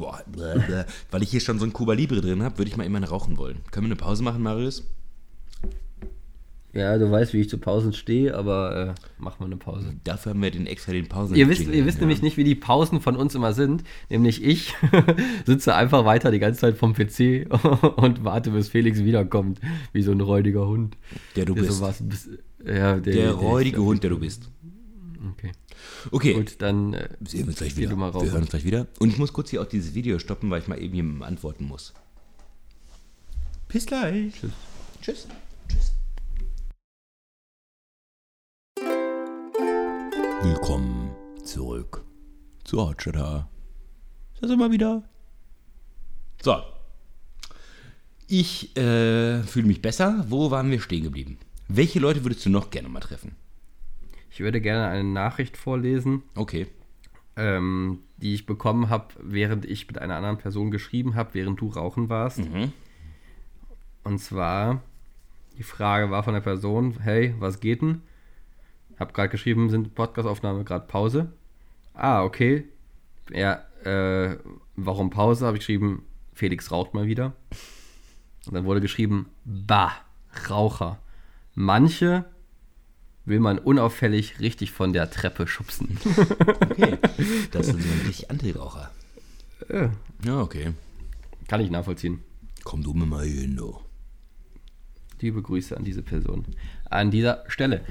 weil ich hier schon so ein Cuba Libre drin habe, würde ich mal immer eine rauchen wollen. Können wir eine Pause machen, Marius?
Ja, du weißt, wie ich zu Pausen stehe, aber mach mal eine Pause.
Dafür haben wir extra den Pausen.
Ihr wisst nämlich nicht, wie die Pausen von uns immer sind. Nämlich ich sitze einfach weiter die ganze Zeit vom PC und warte, bis Felix wiederkommt. Wie so ein räudiger Hund.
Der du bist.
Der
räudige Hund, der du bist. Okay.
Gut, dann
sehen wir uns gleich
geh
wieder.
du mal raus.
Wir hören uns gleich wieder. Und ich muss kurz hier auch dieses Video stoppen, weil ich mal eben jemandem antworten muss. Bis gleich. Tschüss. Willkommen zurück zu Hotshot. Das immer wieder. So. Ich fühle mich besser. Wo waren wir stehen geblieben? Welche Leute würdest du noch gerne mal treffen?
Ich würde gerne eine Nachricht vorlesen,
Okay.
die ich bekommen habe, während ich mit einer anderen Person geschrieben habe, während du rauchen warst. Und zwar, die Frage war von der Person, hey, was geht denn? Hab gerade geschrieben, sind Podcastaufnahme gerade Pause? Ah, okay. Ja, warum Pause? Habe ich geschrieben, Felix raucht mal wieder. Und dann wurde geschrieben, bah, Raucher. Manche will man unauffällig richtig von der Treppe schubsen.
Okay, das sind so ein richtig Anti-Raucher. Ja, okay.
Kann ich nachvollziehen.
Komm du mir mal hier hin, du.
Liebe Grüße an diese Person. An dieser Stelle.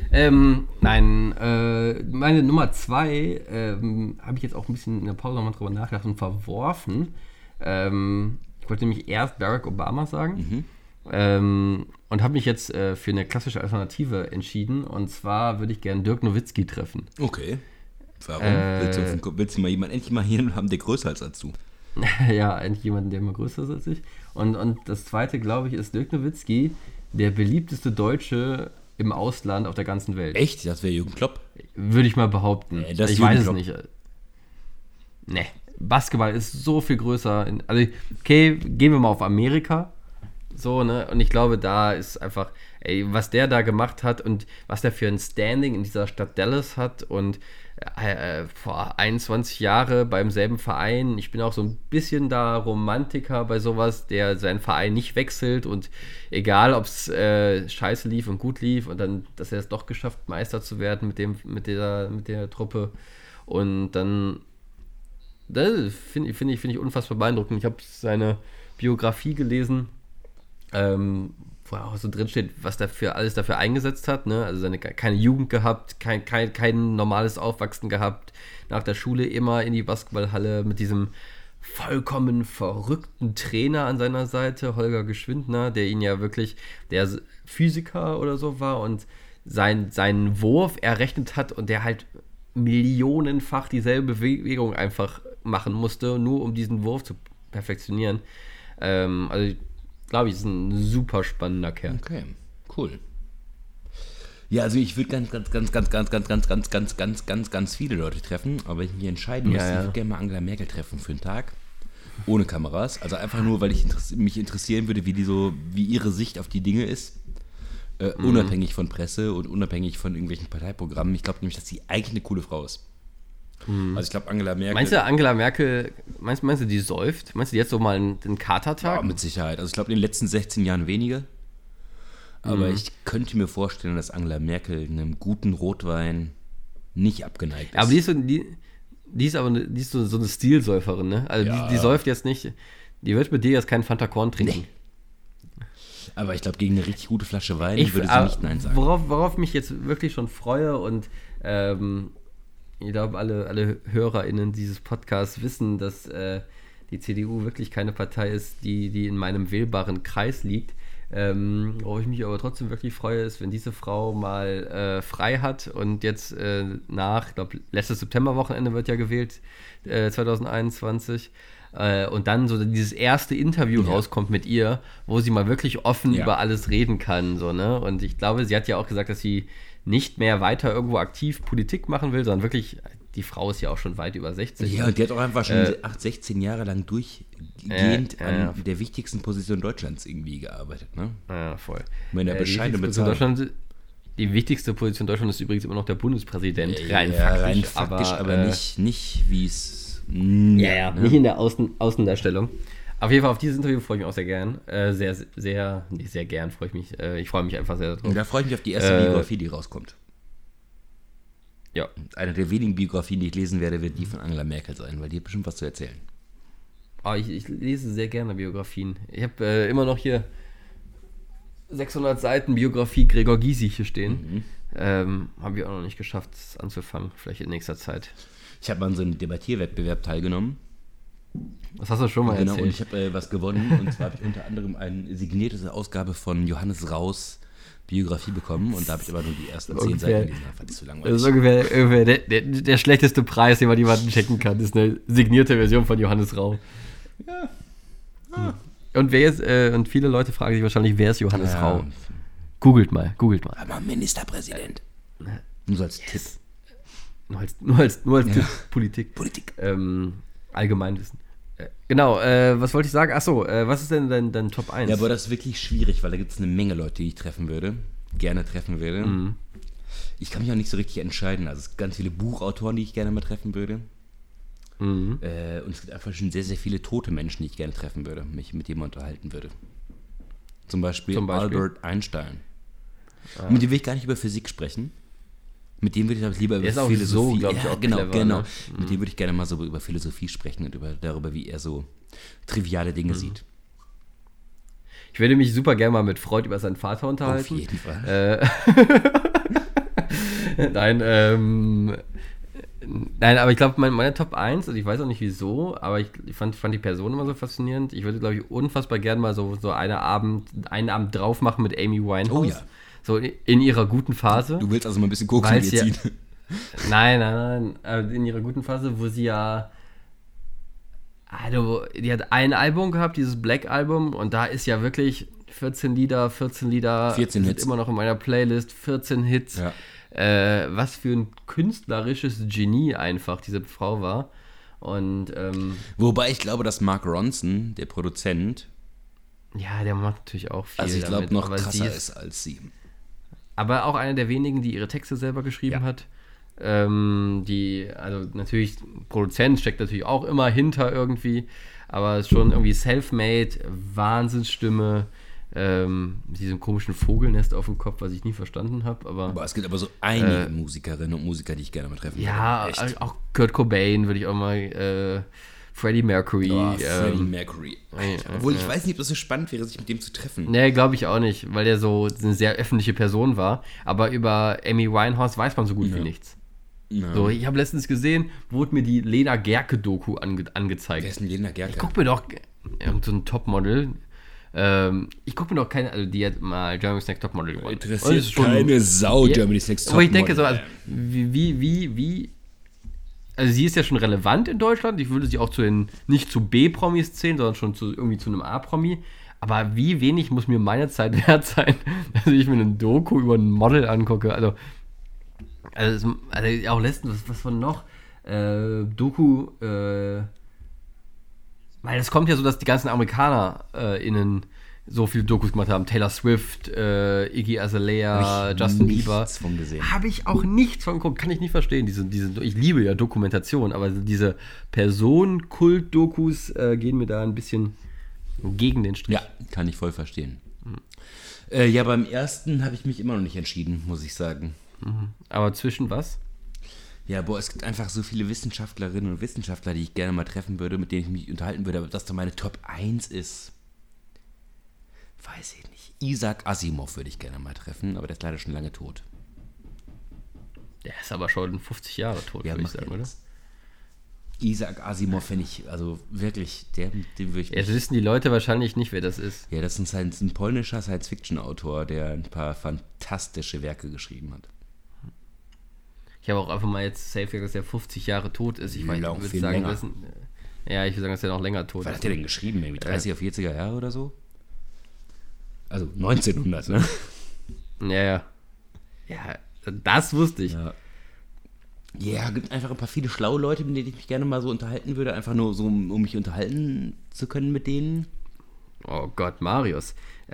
Meine Nummer 2 habe ich jetzt auch ein bisschen in der Pause nochmal drüber nachgedacht und verworfen. Ich wollte nämlich erst Barack Obama sagen. Und habe mich jetzt für eine klassische Alternative entschieden. Und zwar würde ich gerne Dirk Nowitzki treffen.
Okay. Warum? Willst du mal jemanden endlich mal hier haben, der größer ist als du?
Ja, endlich jemanden, der immer größer ist als ich. Und das zweite, glaube ich, ist Dirk Nowitzki, der beliebteste Deutsche im Ausland auf der ganzen Welt.
Echt? Das wäre Jürgen Klopp?
Würde ich mal behaupten.
Das
ich weiß es nicht. Nee, Basketball ist so viel größer. Also, okay, gehen wir mal auf Amerika. So, ne? Und ich glaube, da ist einfach, was der da gemacht hat und was der für ein Standing in dieser Stadt Dallas hat und vor 21 Jahre beim selben Verein. Ich bin auch so ein bisschen da Romantiker bei sowas, der seinen Verein nicht wechselt und egal, ob es scheiße lief und gut lief und dann, dass er es doch geschafft, Meister zu werden mit der Truppe. Und dann, das finde ich unfassbar beeindruckend. Ich habe seine Biografie gelesen, wo auch so drin steht, was der alles dafür eingesetzt hat, ne? Also keine Jugend gehabt, kein normales Aufwachsen gehabt, nach der Schule immer in die Basketballhalle mit diesem vollkommen verrückten Trainer an seiner Seite, Holger Geschwindner, der ihn ja wirklich, der Physiker oder so war und seinen Wurf errechnet hat und der halt millionenfach dieselbe Bewegung einfach machen musste, nur um diesen Wurf zu perfektionieren. Also glaube ich, ist ein super spannender Kerl.
Okay, cool. Ja, also ich würde ganz viele Leute treffen, aber wenn ich mich entscheiden müsste, ich würde gerne mal Angela Merkel treffen für einen Tag. Ohne Kameras. Also einfach nur, weil mich interessieren würde, wie ihre Sicht auf die Dinge ist. Unabhängig von Presse und unabhängig von irgendwelchen Parteiprogrammen. Ich glaube nämlich, dass sie eigentlich eine coole Frau ist. Also ich glaube, Angela Merkel...
Meinst du, Angela Merkel, meinst du, die säuft? Meinst du, die hat so mal einen Katertag?
Ja, mit Sicherheit. Also ich glaube, in den letzten 16 Jahren weniger. Aber ich könnte mir vorstellen, dass Angela Merkel einem guten Rotwein nicht abgeneigt ist.
Aber die ist so eine Stilsäuferin, ne? Also die säuft jetzt nicht... Die wird mit dir jetzt keinen Fanta Korn trinken.
Nee. Aber ich glaube, gegen eine richtig gute Flasche Wein würde sie nicht Nein sagen.
Worauf ich mich jetzt wirklich schon freue und ich glaube, alle HörerInnen dieses Podcasts wissen, dass die CDU wirklich keine Partei ist, die in meinem wählbaren Kreis liegt. Worauf ich mich aber trotzdem wirklich freue, ist, wenn diese Frau mal frei hat und jetzt ich glaube, letztes Septemberwochenende wird ja gewählt, 2021, und dann so dieses erste Interview rauskommt mit ihr, wo sie mal wirklich offen über alles reden kann. So, ne? Und ich glaube, sie hat ja auch gesagt, dass sie nicht mehr weiter irgendwo aktiv Politik machen will, sondern wirklich, die Frau ist ja auch schon weit über 60.
Ja, und die hat auch einfach schon 16 Jahre lang durchgehend an der wichtigsten Position Deutschlands irgendwie gearbeitet, ne?
Ja, voll.
Mit einer bescheidenen Bezahlung.
Die wichtigste Position Deutschlands ist übrigens immer noch der Bundespräsident,
rein faktisch, aber nicht wie es...
nicht in der Außendarstellung. Auf jeden Fall auf dieses Interview freue ich mich auch sehr gern. Sehr gern freue ich mich. Ich freue mich einfach sehr drauf.
Und da freue ich mich auf die erste Biografie, die rauskommt.
Ja.
Eine der wenigen Biografien, die ich lesen werde, wird die von Angela Merkel sein, weil die hat bestimmt was zu erzählen.
Ich lese sehr gerne Biografien. Ich habe immer noch hier 600 Seiten Biografie Gregor Gysi hier stehen. Habe ich auch noch nicht geschafft, das anzufangen. Vielleicht in nächster Zeit.
Ich habe mal an so einem Debattierwettbewerb teilgenommen.
Das hast du schon mal erzählt.
Genau, und ich habe was gewonnen. Und zwar habe ich unter anderem eine signierte Ausgabe von Johannes Rauß Biografie bekommen. Und da habe ich aber nur die ersten 10 Seiten gelesen. Das fand ich zu langweilig.
Das ist ungefähr der schlechteste Preis, den man jemanden checken kann. Das ist eine signierte Version von Johannes Rau.
Ja.
Und und viele Leute fragen sich wahrscheinlich, wer ist Johannes Rau? Googelt mal.
Aber Ministerpräsident. Nur so als Tipp.
Nur als Tipp. Politik. Allgemeinwissen. Genau, was wollte ich sagen? Achso, was ist denn dein Top 1?
Ja, aber das ist wirklich schwierig, weil da gibt es eine Menge Leute, die ich gerne treffen würde. Ich kann mich auch nicht so richtig entscheiden. Also es gibt ganz viele Buchautoren, die ich gerne mal treffen würde. Und es gibt einfach schon sehr, sehr viele tote Menschen, die ich gerne treffen würde, mich mit denen unterhalten würde. Zum Beispiel
Beispiel?
Albert Einstein. Mit dem will ich gar nicht über Physik sprechen. Mit dem würde ich lieber über
Der ist auch
Philosophie.
so, glaub ich, auch
genau,
clever,
genau.
ne?
Mit dem würde ich gerne mal so über Philosophie sprechen und darüber, wie er so triviale Dinge sieht.
Ich würde mich super gerne mal mit Freud über seinen Vater unterhalten.
Auf jeden Fall.
Nein, aber ich glaube, meine Top 1, also ich weiß auch nicht wieso, aber ich fand die Person immer so faszinierend. Ich würde, glaube ich, unfassbar gerne mal so einen Abend drauf machen mit Amy Winehouse.
Oh ja.
So in ihrer guten Phase.
Du willst also mal ein bisschen Koks mit ihr ziehen.
Nein. In ihrer guten Phase, wo sie ja. Also, die hat ein Album gehabt, dieses Black-Album, und da ist ja wirklich 14 Lieder
14
sind
Hits.
immer noch in meiner Playlist, 14 Hits.
Ja.
Was für ein künstlerisches Genie einfach diese Frau war. Und
Wobei ich glaube, dass Mark Ronson, der Produzent,
ja, der macht natürlich auch viel.
also ich glaube,
damit,
noch
aber
krasser ist als sie.
Aber auch einer der wenigen, die ihre Texte selber geschrieben hat. Also natürlich, Produzent steckt natürlich auch immer hinter irgendwie, aber ist schon irgendwie self-made, Wahnsinnsstimme, mit diesem komischen Vogelnest auf dem Kopf, was ich nie verstanden habe.
Aber es gibt aber so einige Musikerinnen und Musiker, die ich gerne mal treffen würde.
Ja,
Echt.
auch Kurt Cobain würde ich auch mal, Freddie Mercury.
Freddie Mercury. Obwohl ich weiß nicht, ob das so spannend wäre, sich mit dem zu treffen.
Nee, glaube ich auch nicht, weil der so eine sehr öffentliche Person war. Aber über Amy Winehouse weiß man so gut wie nichts.
Ja.
So, ich habe letztens gesehen, wurde mir die Lena Gerke-Doku angezeigt.
Wer ist denn Lena Gerke?
Ich guck mir doch irgend so ein Topmodel. Ich gucke mir doch keine, also die hat mal Germany's Next Topmodel gewonnen.
Interessiert keine Sau,
Ja,
Germany's Next
aber ich
Topmodel.
denke so, also, wie, also sie ist ja schon relevant in Deutschland. Ich würde sie auch nicht zu B-Promis zählen, sondern schon irgendwie zu einem A-Promi. Aber wie wenig muss mir meine Zeit wert sein, dass ich mir eine Doku über ein Model angucke? Also auch letztens, was war noch? Doku, weil es kommt ja so, dass die ganzen AmerikanerInnen so viele Dokus gemacht haben. Taylor Swift, Iggy Azalea, Justin Bieber.
Von gesehen.
Habe ich auch nichts von geguckt. Kann ich nicht verstehen. Ich liebe ja Dokumentation, aber diese Personenkult-Dokus gehen mir da ein bisschen gegen den Strich.
Ja, kann ich voll verstehen. Ja, beim ersten habe ich mich immer noch nicht entschieden, muss ich sagen.
Aber zwischen was?
Ja, es gibt einfach so viele Wissenschaftlerinnen und Wissenschaftler, die ich gerne mal treffen würde, mit denen ich mich unterhalten würde, aber dass da meine Top 1 ist, weiß ich nicht. Isaac Asimov würde ich gerne mal treffen, aber der ist leider schon lange tot.
Der ist aber schon 50 Jahre tot, würde ich sagen, oder?
Isaac Asimov finde ich, also wirklich, den würde ich...
Jetzt wissen die Leute wahrscheinlich nicht, wer das ist.
Ja, das ist ein polnischer Science-Fiction-Autor, der ein paar fantastische Werke geschrieben hat.
Ich habe auch einfach mal jetzt safe gesagt, dass er 50 Jahre tot ist. Ich würde
viel
sagen,
länger.
ich würde sagen, dass er noch länger tot
Was
ist.
hat der denn geschrieben? Irgendwie 30er, 40er Jahre oder so? Also 1900, ne?
Ja, das wusste ich.
Ja, gibt einfach ein paar viele schlaue Leute, mit denen ich mich gerne mal so unterhalten würde. Einfach nur so, um mich unterhalten zu können mit denen.
Oh Gott, Marius.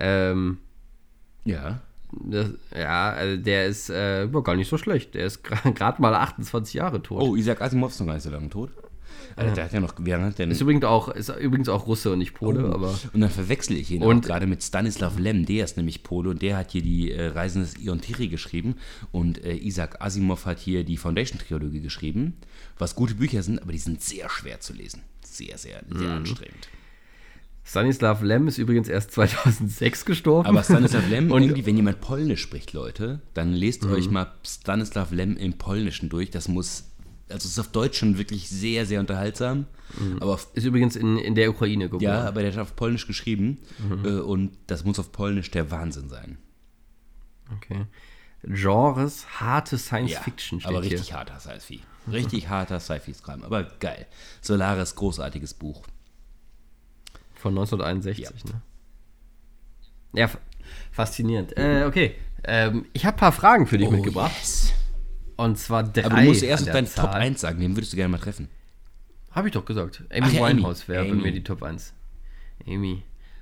Ja.
Also der ist gar nicht so schlecht. Der ist gerade mal 28 Jahre tot.
Oh, Isaac Asimov ist noch gar nicht so lange tot. Also der hat ja noch...
Ist übrigens auch Russe und nicht Pole, aber...
Und dann verwechsel ich ihn auch gerade mit Stanislav Lem, der ist nämlich Pole und der hat hier die Reisen des Ion Tirey geschrieben und Isaac Asimov hat hier die Foundation-Trilogie geschrieben, was gute Bücher sind, aber die sind sehr schwer zu lesen. Sehr, sehr, sehr anstrengend.
Stanislav Lem ist übrigens erst 2006 gestorben.
Aber Stanislav Lem, irgendwie, wenn jemand Polnisch spricht, Leute, dann lest euch mal Stanislav Lem im Polnischen durch. Das muss... Also es ist auf Deutsch schon wirklich sehr, sehr unterhaltsam. Aber
ist übrigens in der Ukraine geboren.
Ja, aber der hat auf Polnisch geschrieben. Und das muss auf Polnisch der Wahnsinn sein.
Okay. Genres, harte Science-Fiction steht
aber
hier.
richtig harter Sci-Fi. Richtig harter Sci-Fi-Kram. Aber geil. Solaris, großartiges Buch.
Von 1961, ne? Ja, faszinierend. Okay. Ich habe ein paar Fragen für dich mitgebracht.
Yes.
Und zwar 3.
Aber du musst erst deinen Top 1 sagen, den würdest du gerne mal treffen.
Habe ich doch gesagt. Amy Winehouse wäre bei mir die Top 1. Amy.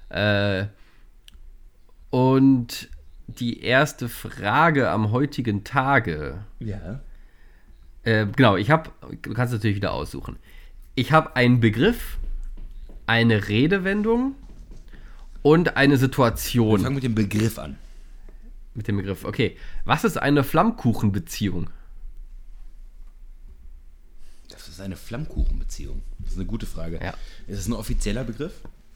Und die erste Frage am heutigen Tage.
Ja.
Genau, du kannst natürlich wieder aussuchen. Ich habe einen Begriff, eine Redewendung und eine
Wir
Situation.
fangen mit dem Begriff an.
Mit dem Begriff. Okay. Was ist eine Flammkuchenbeziehung?
Das ist eine Flammkuchenbeziehung. Das ist eine gute Frage.
Ja.
Ist das ein offizieller Begriff?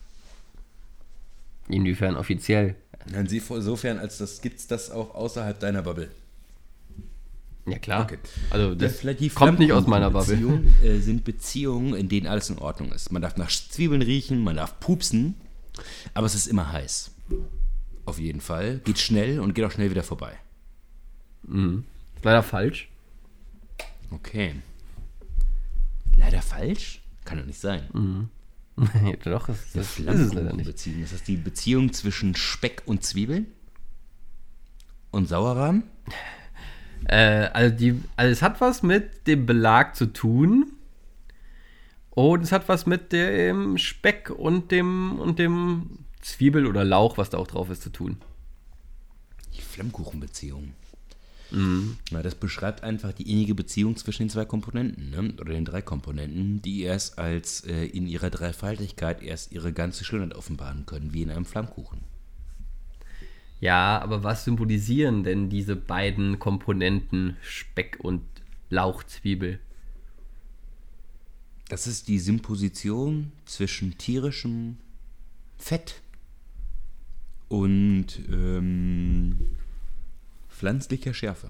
Inwiefern offiziell?
Insofern, als das gibt's das auch außerhalb deiner Bubble.
Ja, klar.
Okay.
Also, das
Die
kommt nicht aus meiner Bubble.
Flammkuchenbeziehungen sind Beziehungen, in denen alles in Ordnung ist. Man darf nach Zwiebeln riechen, man darf pupsen, aber es ist immer heiß. Auf jeden Fall. Geht schnell und geht auch schnell wieder vorbei.
Leider falsch.
Okay. Leider falsch? Kann doch nicht sein.
Doch, das ist es leider nicht.
Flammkuchenbeziehung. Ist das die Beziehung zwischen Speck und Zwiebeln? Und Sauerrahm?
Also es hat was mit dem Belag zu tun. Und es hat was mit dem Speck und dem Zwiebel oder Lauch, was da auch drauf ist, zu tun.
Die Flammkuchenbeziehung. Na, das beschreibt einfach die innige Beziehung zwischen den zwei Komponenten, ne? Oder den drei Komponenten, die erst als in ihrer Dreifaltigkeit erst ihre ganze Schönheit offenbaren können, wie in einem Flammkuchen.
Ja, aber was symbolisieren denn diese beiden Komponenten Speck und Lauchzwiebel?
Das ist die Symposition zwischen tierischem Fett und pflanzlicher Schärfe.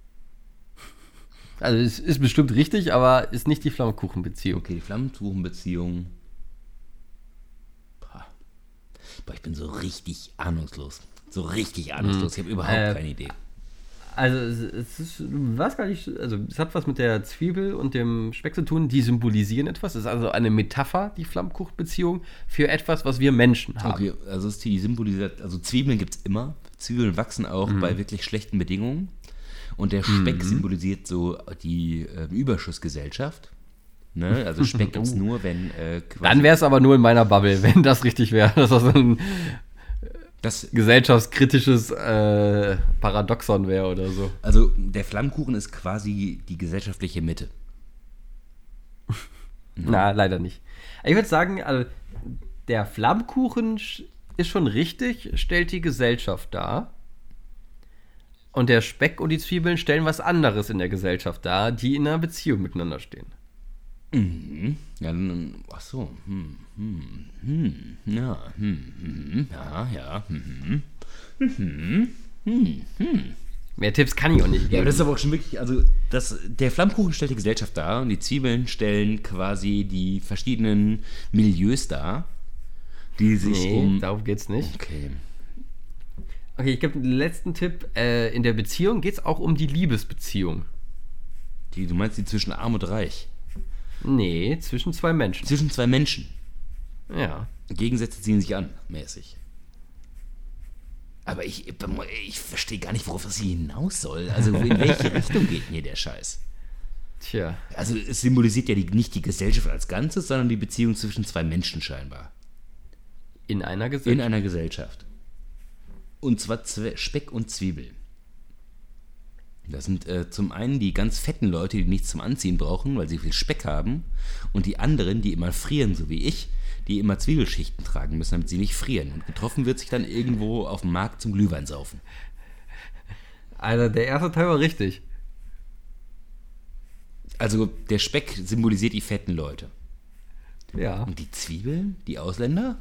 Also es ist bestimmt richtig, aber ist nicht die Flammkuchenbeziehung.
Okay, die Flammkuchenbeziehung. Boah, ich bin so richtig ahnungslos. Ich habe überhaupt keine Idee.
Also es ist, was gar nicht, also es hat was mit der Zwiebel und dem Speck zu tun, die symbolisieren etwas. Es ist also eine Metapher, die Flammkuchenbeziehung, für etwas, was wir Menschen haben.
Okay, also ist die symbolisiert, also Zwiebeln gibt es immer. Zwiebeln wachsen auch bei wirklich schlechten Bedingungen. Und der Speck symbolisiert so die Überschussgesellschaft. Ne? Also Speck gibt es nur, wenn quasi.
Dann wäre es aber nur in meiner Bubble, wenn das richtig wäre. Dass das ein gesellschaftskritisches Paradoxon wäre oder so.
Also der Flammkuchen ist quasi die gesellschaftliche Mitte.
Na, leider nicht. Ich würde sagen, also, der Flammkuchen ist schon richtig, stellt die Gesellschaft dar. Und der Speck und die Zwiebeln stellen was anderes in der Gesellschaft dar, die in einer Beziehung miteinander stehen.
Ja, dann, ach so.
Mehr Tipps kann ich auch nicht
Ja,
geben.
aber das ist aber auch schon wirklich, also der Flammkuchen stellt die Gesellschaft dar und die Zwiebeln stellen quasi die verschiedenen Milieus dar, die sich
darum geht's nicht.
Okay.
Okay, ich gebe den letzten Tipp. In der Beziehung geht es auch um die Liebesbeziehung.
Du meinst die zwischen Arm und Reich?
Nee, zwischen zwei Menschen.
Zwischen zwei Menschen.
Ja.
Gegensätze ziehen sich an, mäßig. Aber ich verstehe gar nicht, worauf das hier hinaus soll. Also in welche Richtung geht denn hier der Scheiß?
Tja.
Also es symbolisiert ja nicht die Gesellschaft als Ganzes, sondern die Beziehung zwischen zwei Menschen scheinbar.
In einer Gesellschaft.
In einer Gesellschaft. Und zwar Speck und Zwiebel. Das sind zum einen die ganz fetten Leute, die nichts zum Anziehen brauchen, weil sie viel Speck haben. Und die anderen, die immer frieren, so wie ich, die immer Zwiebelschichten tragen müssen, damit sie nicht frieren. Und getroffen wird sich dann irgendwo auf dem Markt zum Glühwein saufen.
Also der erste Teil war richtig.
Also der Speck symbolisiert die fetten Leute.
Ja.
Und die Zwiebeln, die Ausländer?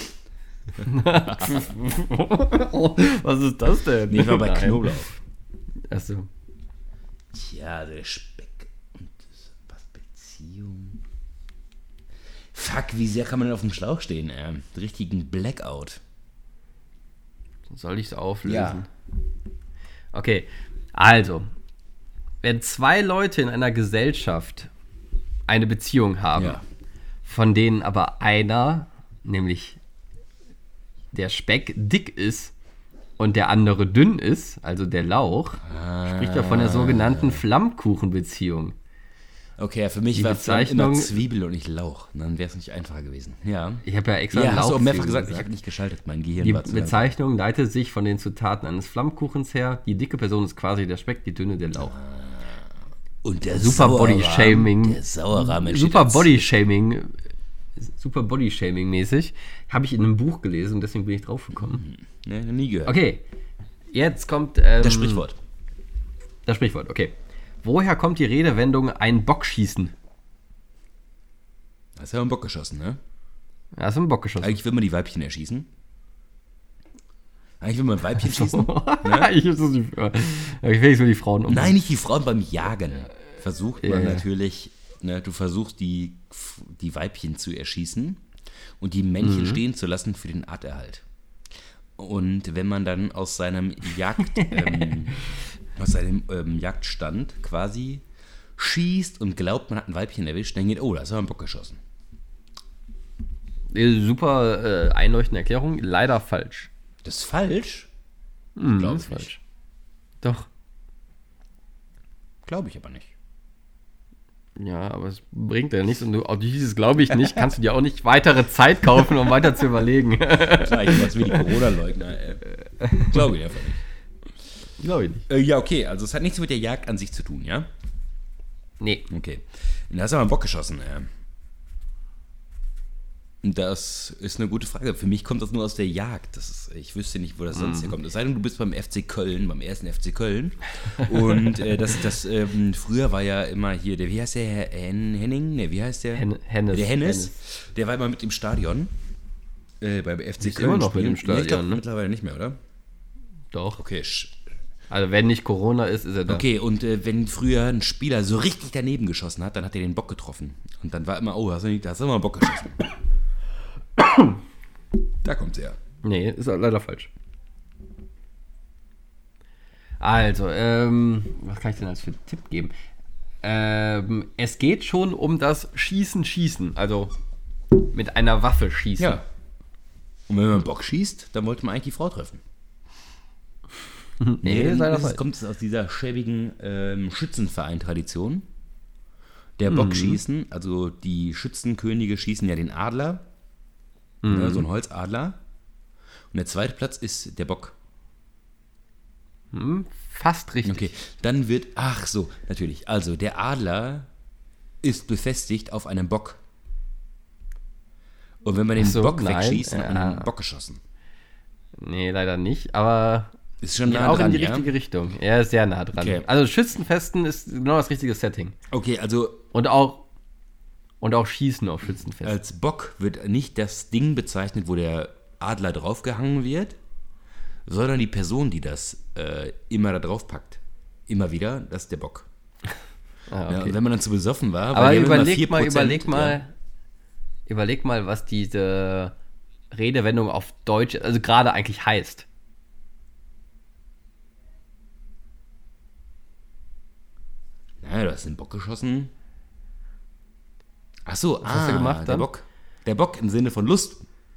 Was ist das denn?
Nee, war bei
Nein.
Knoblauch.
Achso.
Tja, also der Speck und was Beziehung. Fuck, wie sehr kann man denn auf dem Schlauch stehen? Richtigen Blackout.
Soll ich es auflösen?
Ja.
Okay, also, wenn zwei Leute in einer Gesellschaft eine Beziehung haben,
Ja.
von denen aber einer, nämlich der Speck, dick ist und der andere dünn ist, also der Lauch, spricht er von der sogenannten Flammkuchenbeziehung.
Okay, ja, für mich
Die
war
Bezeichnung-
immer Zwiebel und nicht Lauch. Dann wäre es nicht einfacher gewesen. Ja.
Ich habe ja extra
Ja, hast du auch mehrfach
Lauchzwiebeln
gesagt, ich habe nicht geschaltet, mein Gehirn
Die
war zu
Bezeichnung leitet sich von den Zutaten eines Flammkuchens her. Die dicke Person ist quasi der Speck, die dünne der Lauch.
Und der
Super
Sauerrahm,
Body-Shaming.
Der Sauerrahm entsteht
Super
als-
Body-Shaming super Body-Shaming-mäßig. Habe ich in einem Buch gelesen und deswegen bin ich drauf gekommen.
Ne, nie gehört.
Okay, jetzt kommt...
Das Sprichwort.
Das Sprichwort, okay. Woher kommt die Redewendung ein Bock schießen?
Hast ja einen Bock geschossen, ne?
Hast du einen Bock geschossen?
Eigentlich will man die Weibchen erschießen. Eigentlich will man Weibchen schießen.
Ich will die Frauen umbringen.
Nein, nicht die Frauen, beim Jagen. Versucht man natürlich, ne, du versuchst die Weibchen zu erschießen und die Männchen stehen zu lassen für den Arterhalt. Und wenn man dann aus seinem Jagdstand quasi schießt und glaubt, man hat ein Weibchen erwischt, dann geht, oh, da ist aber ein Bock geschossen.
Super einleuchtende Erklärung, leider falsch.
Das ist falsch?
Glaube ich falsch. Doch.
Glaube ich aber nicht.
Ja, aber es bringt ja nichts und du, auch dieses glaube ich nicht, kannst du dir auch nicht weitere Zeit kaufen, um weiter zu überlegen.
Klar, ich weiß wie die Corona-Leugner. Glaube ich einfach nicht.
Glaube ich nicht.
Ja, okay, also es hat nichts mit der Jagd an sich zu tun, ja?
Nee.
Okay. Da hast du aber einen Bock geschossen, ja. Das ist eine gute Frage. Für mich kommt das nur aus der Jagd. Ich wüsste nicht, wo das sonst herkommt. Es sei denn, du bist beim FC Köln, beim ersten FC Köln. Und früher war ja immer hier, wie heißt der, Herr Henning? Ne, wie heißt der?
Hennes.
Der Hennes. Der war immer mit im Stadion. Beim FC
Ist
Köln.
immer noch mit im Stadion,
Ich glaub,
ne?
Mittlerweile nicht mehr, oder?
Doch.
Okay,
Also wenn nicht Corona ist, ist er da.
Okay, und wenn früher ein Spieler so richtig daneben geschossen hat, dann hat er den Bock getroffen. Und dann war immer, oh, hast du immer einen Bock geschossen. Da kommt's her.
Nee, ist leider falsch. Also, was kann ich denn als für einen Tipp geben? Es geht schon um das Schießen. Also mit einer Waffe schießen.
Ja. Und wenn man einen Bock schießt, dann wollte man eigentlich die Frau treffen.
Nee, ist leider
das
falsch.
kommt aus dieser schäbigen Schützenverein-Tradition. Der Bockschießen, also die Schützenkönige schießen ja den Adler, ja, so ein Holzadler. Und der zweite Platz ist der Bock.
Fast richtig.
Okay, dann wird, ach so, natürlich. Also der Adler ist befestigt auf einem Bock. Und wenn man den Bock wegschießt, dann hat man den Bock geschossen.
Nee, leider nicht, aber
ist schon
geht
nah
auch
dran,
in die
ja?
richtige Richtung. Er ist sehr nah dran.
Okay.
Also Schützenfesten ist genau das richtige Setting.
Okay, also
Und auch Schießen auf Schützenfesten.
als Bock wird nicht das Ding bezeichnet, wo der Adler draufgehangen wird, sondern die Person, die das immer da drauf packt. Immer wieder, das ist der Bock.
Ah, okay.
Ja, und wenn man dann zu besoffen war,
Aber
weil die haben immer
überleg mal, was diese Redewendung auf Deutsch, also gerade eigentlich heißt.
Ja, du hast den Bock geschossen. Ach so,
Was hast du gemacht
der
dann?
Bock. Der Bock im Sinne von Lust.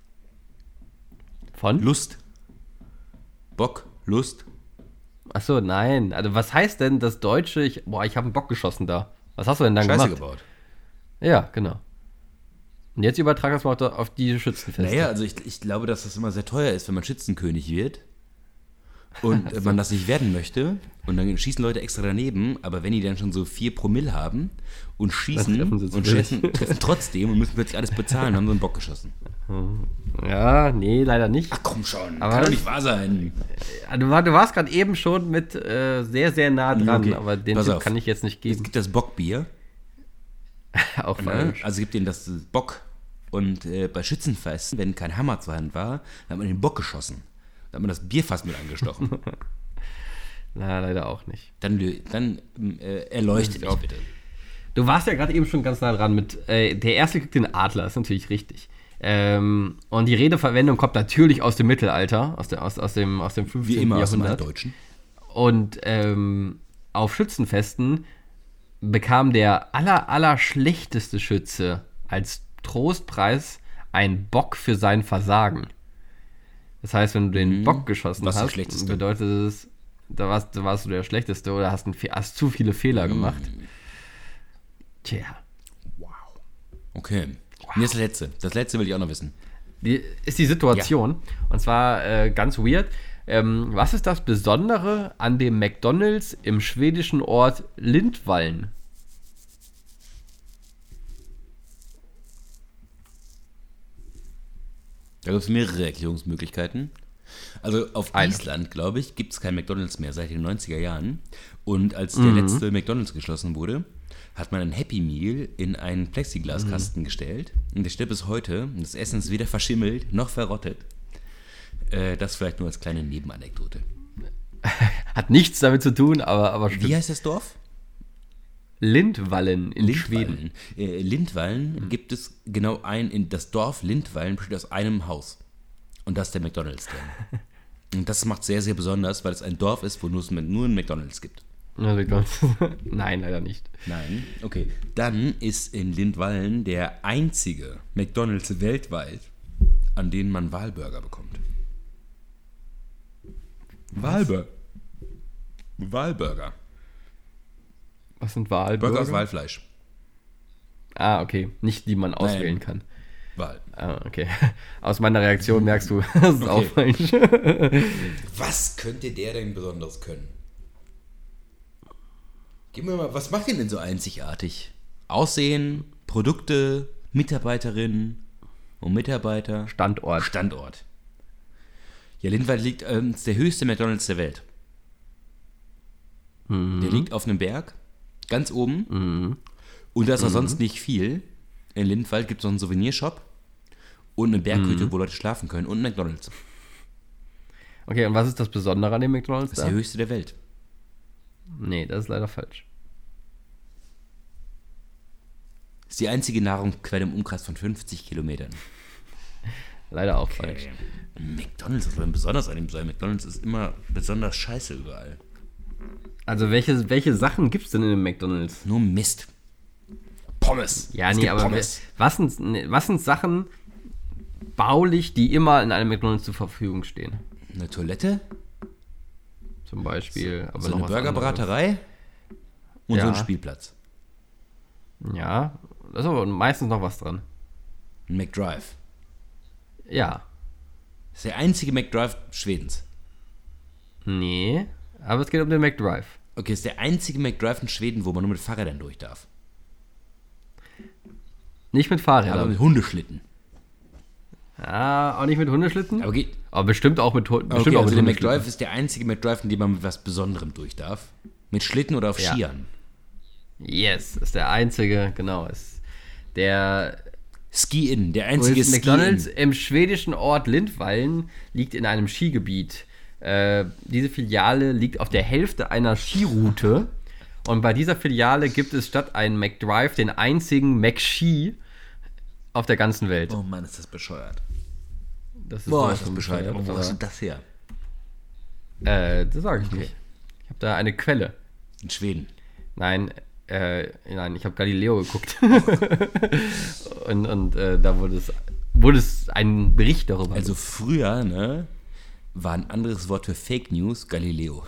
Von?
Lust. Bock, Lust.
Achso, nein. Also was heißt denn das Deutsche, ich habe einen Bock geschossen da. Was hast du denn dann
Scheiße
gemacht?
gebaut.
Ja, genau. Und jetzt übertrag das mal auf die Schützenfeste.
Naja, also ich glaube, dass das immer sehr teuer ist, wenn man Schützenkönig wird und man das nicht werden möchte und dann schießen Leute extra daneben, aber wenn die dann schon so 4 Promille haben und schießen
Dann treffen sie
und treffen trotzdem und müssen plötzlich alles bezahlen, haben so einen Bock geschossen.
Ja, nee, leider nicht.
Ach komm schon,
Aber
kann doch nicht wahr sein.
Du warst gerade eben schon mit sehr, sehr nah dran,
Okay,
aber den
pass
Tipp
auf.
kann ich jetzt nicht
Es
geben.
gibt das Bockbier,
Auch
ne?
falsch.
Also gibt denen das Bock und bei Schützenfesten, wenn kein Hammer zur Hand war, dann hat man den Bock geschossen. Dann hat man das Bierfass mit angestochen.
Na, leider auch nicht.
Dann erleuchtet mich bitte.
Du warst ja gerade eben schon ganz nah dran mit, der erste kriegt den Adler, ist natürlich richtig. Und die Redeverwendung kommt natürlich aus dem Mittelalter, aus dem 15.
Wie immer aus dem
Jahrhundert.
Altdeutschen.
Und auf Schützenfesten bekam der aller schlechteste Schütze als Trostpreis einen Bock für sein Versagen. Das heißt, wenn du den Bock geschossen
Was der
hast,
Schlechteste?
bedeutet es, da warst du der Schlechteste oder hast zu viele Fehler gemacht. Tja.
Wow. Okay. Und jetzt das letzte. Das letzte will ich auch noch wissen.
Ist die Situation. Und zwar ganz weird. Was ist das Besondere an dem McDonald's im schwedischen Ort Lindvallen?
Da gibt es mehrere Erklärungsmöglichkeiten. Also auf
Eine.
Island, glaube ich, gibt es kein McDonald's mehr seit den 90er Jahren. Und als der letzte McDonald's geschlossen wurde, hat man ein Happy Meal in einen Plexiglaskasten gestellt. Und der steht bis heute. Und das Essen ist weder verschimmelt noch verrottet. Das vielleicht nur als kleine Nebenanekdote.
Hat nichts damit zu tun, aber stimmt.
Wie heißt das Dorf?
Lindwallen in Schweden.
Lindwallen gibt es genau das Dorf Lindwallen besteht aus einem Haus. Und das ist der McDonald's drin. Und das macht sehr, sehr besonders, weil es ein Dorf ist, wo nur ein McDonald's gibt.
Nein, leider nicht.
Nein, okay. Dann ist in Lindwallen der einzige McDonald's weltweit, an dem man Walburger bekommt. Walburger.
Was sind Walburger?
Burger aus Walfleisch.
Ah, okay. Nicht, die man auswählen kann.
Wal.
Ah, okay. Aus meiner Reaktion merkst du, das ist auch falsch.
Was könnte der denn Besonderes können? Gib mir mal, was macht ihn denn so einzigartig? Aussehen, Produkte, Mitarbeiterinnen und Mitarbeiter.
Standort.
Ja, Lindwald ist der höchste McDonald's der Welt. Der liegt auf einem Berg, ganz oben. Und da ist auch sonst nicht viel. In Lindwald gibt es noch einen Souvenirshop und eine Berghütte, wo Leute schlafen können und ein McDonald's.
Okay, und was ist das Besondere an dem McDonald's
Das ist der höchste der Welt.
Nee, das ist leider falsch.
Das ist die einzige Nahrungsquelle im Umkreis von 50 Kilometern.
Leider auch falsch.
McDonald's, was soll denn besonders an dem sein? McDonald's ist immer besonders scheiße überall.
Also welche Sachen gibt es denn in einem McDonald's?
Nur Mist. Pommes.
Ja,
Es
nee,
gibt
aber
Pommes.
was sind Sachen baulich, die immer in einem McDonald's zur Verfügung stehen?
Eine Toilette,
Zum Beispiel. Aber
so
noch
eine
was
Burgerbraterei und so
Ja.
ein Spielplatz.
anderes. Ja, da ist aber meistens noch was dran.
Ein McDrive.
Ja.
Das ist der einzige McDrive Schwedens.
Nee, aber es geht um den McDrive.
Okay, das ist der einzige McDrive in Schweden, wo man nur mit Fahrrädern durch darf.
Nicht mit Fahrrädern.
Aber mit Hundeschlitten.
Ja, auch nicht mit Hundeschlitten.
Aber geht.
Aber bestimmt auch mit Hundeschlitten.
Okay, also der McDrive ist der einzige McDrive, in dem man mit was Besonderem durch darf. Mit Schlitten oder auf
Ja.
Skiern.
Yes, ist der einzige, genau. Ist der
Ski-In, der einzige
McDonald's
Ski-In.
im schwedischen Ort Lindwallen liegt in einem Skigebiet. Diese Filiale liegt auf der Hälfte einer Skiroute. Und bei dieser Filiale gibt es statt einem McDrive den einzigen McSki auf der ganzen Welt.
Oh Mann, ist das bescheuert.
Das ist
Boah,
sowas
ist das
von
bescheuert. Aber wo
aber-
hast du das her?
Das sage ich nicht. Ich habe da eine Quelle.
In Schweden.
Nein, ich habe Galileo geguckt. und da wurde es ein Bericht darüber.
Also früher, ne, war ein anderes Wort für Fake News Galileo.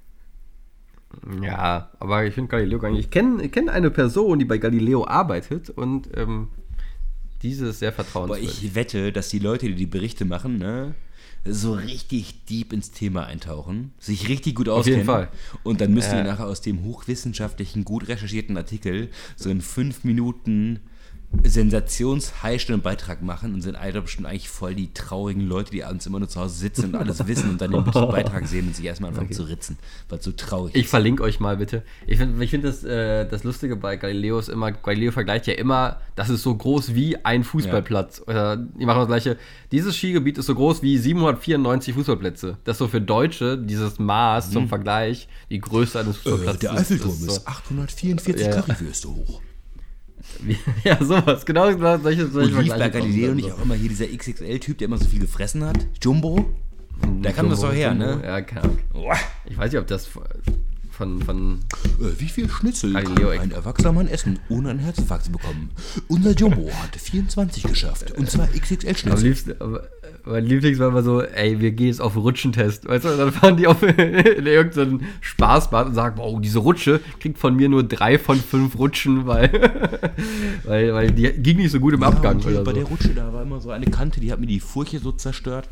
Ja, aber ich finde Galileo gar nicht. Ich kenn eine Person, die bei Galileo arbeitet und diese ist sehr
Aber
vertrauenswürdig.
ich wette, dass die Leute, die die Berichte machen, ne, so richtig deep ins Thema eintauchen, sich richtig gut auskennen.
jeden Fall.
Und dann müssen die nachher aus dem hochwissenschaftlichen, gut recherchierten Artikel so einen 5 Minuten sensationsheischenden Beitrag machen und sind Alter bestimmt eigentlich voll die traurigen Leute, die abends immer nur zu Hause sitzen und alles wissen und dann den Beitrag sehen und sich erstmal anfangen zu ritzen, weil es so traurig
Ich
ist.
verlinke euch mal bitte. Ich finde das Lustige bei Galileo ist immer, Galileo vergleicht ja immer, das ist so groß wie ein Fußballplatz. Oder die machen das gleiche. Dieses Skigebiet ist so groß wie 794 Fußballplätze. Das ist so für Deutsche dieses Maß zum Vergleich die Größe eines Fußballplatzes.
Der Eiffelturm
so.
ist 844
Ja.
Currywürste hoch.
Ja, sowas. Genau solche
Und lief bei
Vergleiche
Galileo
kommen
nicht
dann
auch immer hier dieser XXL-Typ, der immer so viel gefressen hat? Jumbo? Da kam das doch her,
Jumbo.
ne?
Ja, keine Ahnung. Ich weiß nicht, ob das von
Wie viel Schnitzel
Galileo
kann ein erwachsener Mann essen, ohne einen Herzinfarkt zu bekommen? Unser Jumbo hat 24 geschafft. Und zwar XXL-Schnitzel.
Mein Lieblings war immer so, ey, wir gehen jetzt auf Rutschentest. Weißt du, und dann fahren die in irgendeinen Spaßbad und sagen, wow, diese Rutsche kriegt von mir nur 3 von 5 Rutschen, weil die ging nicht so gut im Abgang.
Und hier
Oder
bei
so.
der Rutsche, da war immer so eine Kante, die hat mir die Furche so zerstört.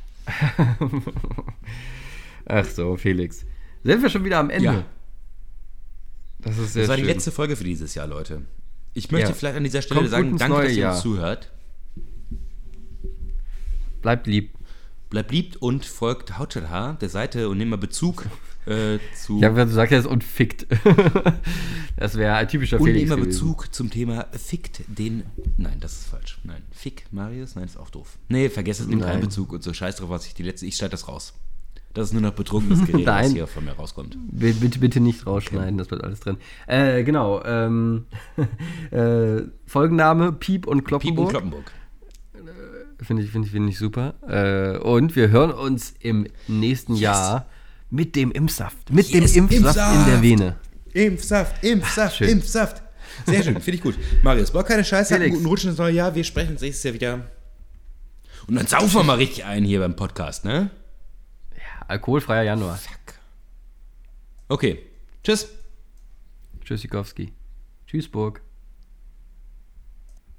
Ach so, Felix. Sind wir schon wieder am Ende?
Ja.
Das ist sehr
Das war
schön.
die letzte Folge für dieses Jahr, Leute. Ich möchte
Ja.
vielleicht an dieser Stelle
Kommt gut
sagen,
ins
danke,
neue
dass ihr
Jahr.
uns zuhört.
Bleibt lieb.
Bleibt lieb und folgt Hautstadt der Seite und nehmt mal Bezug zu...
Ja, du sagst jetzt und fickt. Das wäre ein typischer
Und
Felix
nehmt mal
gewesen.
Bezug zum Thema fickt den... Nein, das ist falsch. Nein, fick Marius? Nein, ist auch doof. Nee, vergesst es, nehmt keinen Bezug und so. Scheiß drauf, was ich schneide das raus. Das ist nur noch betrunkenes Gerät, was hier von mir rauskommt.
Bitte nicht rausschneiden, das bleibt alles drin. Genau. Folgenname Piep und Kloppenburg.
Piep und Kloppenburg.
Finde ich super. Und wir hören uns im nächsten Jahr mit dem Impfsaft. Mit dem Impfsaft in der Vene.
Impfsaft.
Schön.
Impfsaft. Sehr schön, finde ich gut. Marius, bau keine Scheiße, habt einen
Felix.
guten Rutsch ins neue Jahr. Wir sprechen uns nächstes Jahr wieder. Und dann saufen wir mal richtig ein hier beim Podcast, ne?
Alkoholfreier Januar.
Okay, tschüss.
Tschüssikowski. Tschüss, Burg.